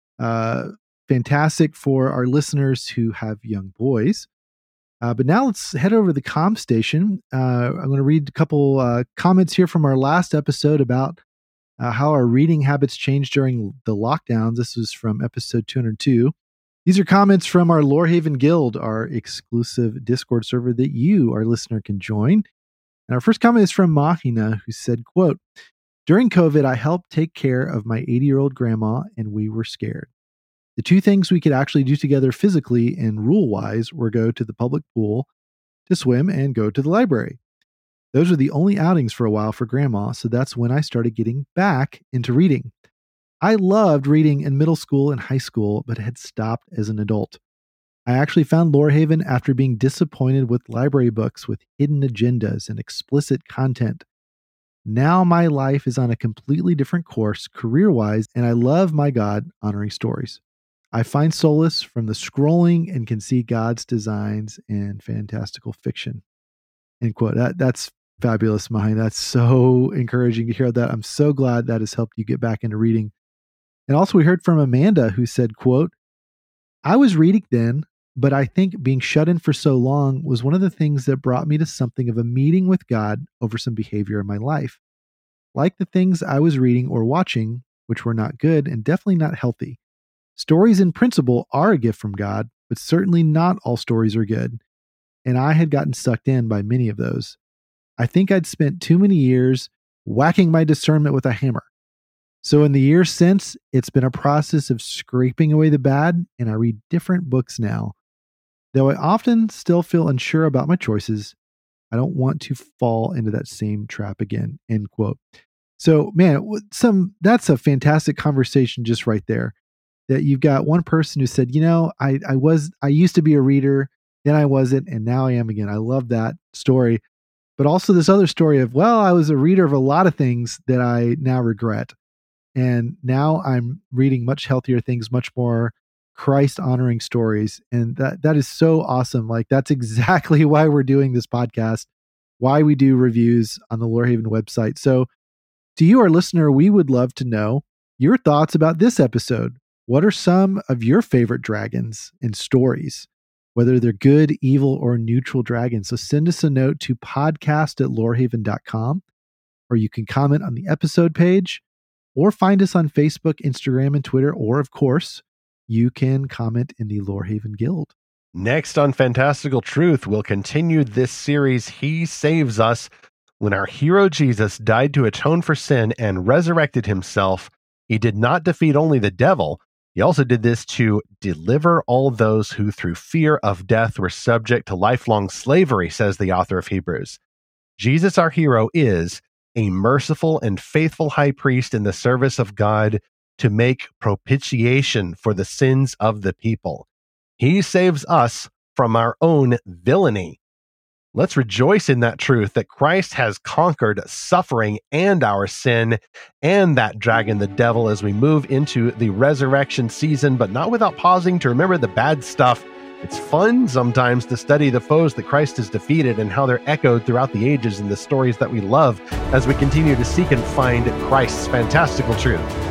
uh, fantastic for our listeners who have young boys. Uh, but now let's head over to the comm station. Uh, I'm going to read a couple uh, comments here from our last episode about uh, how our reading habits changed during the lockdowns. This was from episode two hundred two. These are comments from our Lorehaven Guild, our exclusive Discord server that you, our listener, can join. And our first comment is from Mahina, who said, quote, "During COVID, I helped take care of my eighty-year-old grandma, and we were scared. The two things we could actually do together physically and rule-wise were go to the public pool to swim and go to the library. Those were the only outings for a while for Grandma, so that's when I started getting back into reading. I loved reading in middle school and high school, but had stopped as an adult. I actually found Lorehaven after being disappointed with library books with hidden agendas and explicit content. Now my life is on a completely different course career-wise, and I love my God-honoring stories. I find solace from the scrolling and can see God's designs and fantastical fiction." End quote. That, that's fabulous, Mahi. That's so encouraging to hear that. I'm so glad that has helped you get back into reading. And also we heard from Amanda, who said, quote, "I was reading then, but I think being shut in for so long was one of the things that brought me to something of a meeting with God over some behavior in my life. Like the things I was reading or watching, which were not good and definitely not healthy. Stories in principle are a gift from God, but certainly not all stories are good. And I had gotten sucked in by many of those. I think I'd spent too many years whacking my discernment with a hammer. So in the years since, it's been a process of scraping away the bad, and I read different books now. Though I often still feel unsure about my choices, I don't want to fall into that same trap again." End quote. So, man, some that's a fantastic conversation just right there. That you've got one person who said, you know, I, I was, I used to be a reader, then I wasn't, and now I am again. I love that story. But also this other story of, well, I was a reader of a lot of things that I now regret. And now I'm reading much healthier things, much more Christ honoring stories. And that, that is so awesome. Like, that's exactly why we're doing this podcast, why we do reviews on the Lorehaven website. So to you, our listener, we would love to know your thoughts about this episode. What are some of your favorite dragons and stories, whether they're good, evil, or neutral dragons? So send us a note to podcast at lorehaven dot com, or you can comment on the episode page, or find us on Facebook, Instagram, and Twitter, or of course, you can comment in the Lorehaven Guild. Next on Fantastical Truth, we'll continue this series, He Saves Us. When our hero Jesus died to atone for sin and resurrected himself, he did not defeat only the devil, he also did this to deliver all those who through fear of death were subject to lifelong slavery, says the author of Hebrews. Jesus, our hero, is a merciful and faithful high priest in the service of God to make propitiation for the sins of the people. He saves us from our own villainy. Let's rejoice in that truth that Christ has conquered suffering and our sin and that dragon, the devil, as we move into the resurrection season, but not without pausing to remember the bad stuff. It's fun sometimes to study the foes that Christ has defeated and how they're echoed throughout the ages in the stories that we love as we continue to seek and find Christ's fantastical truth.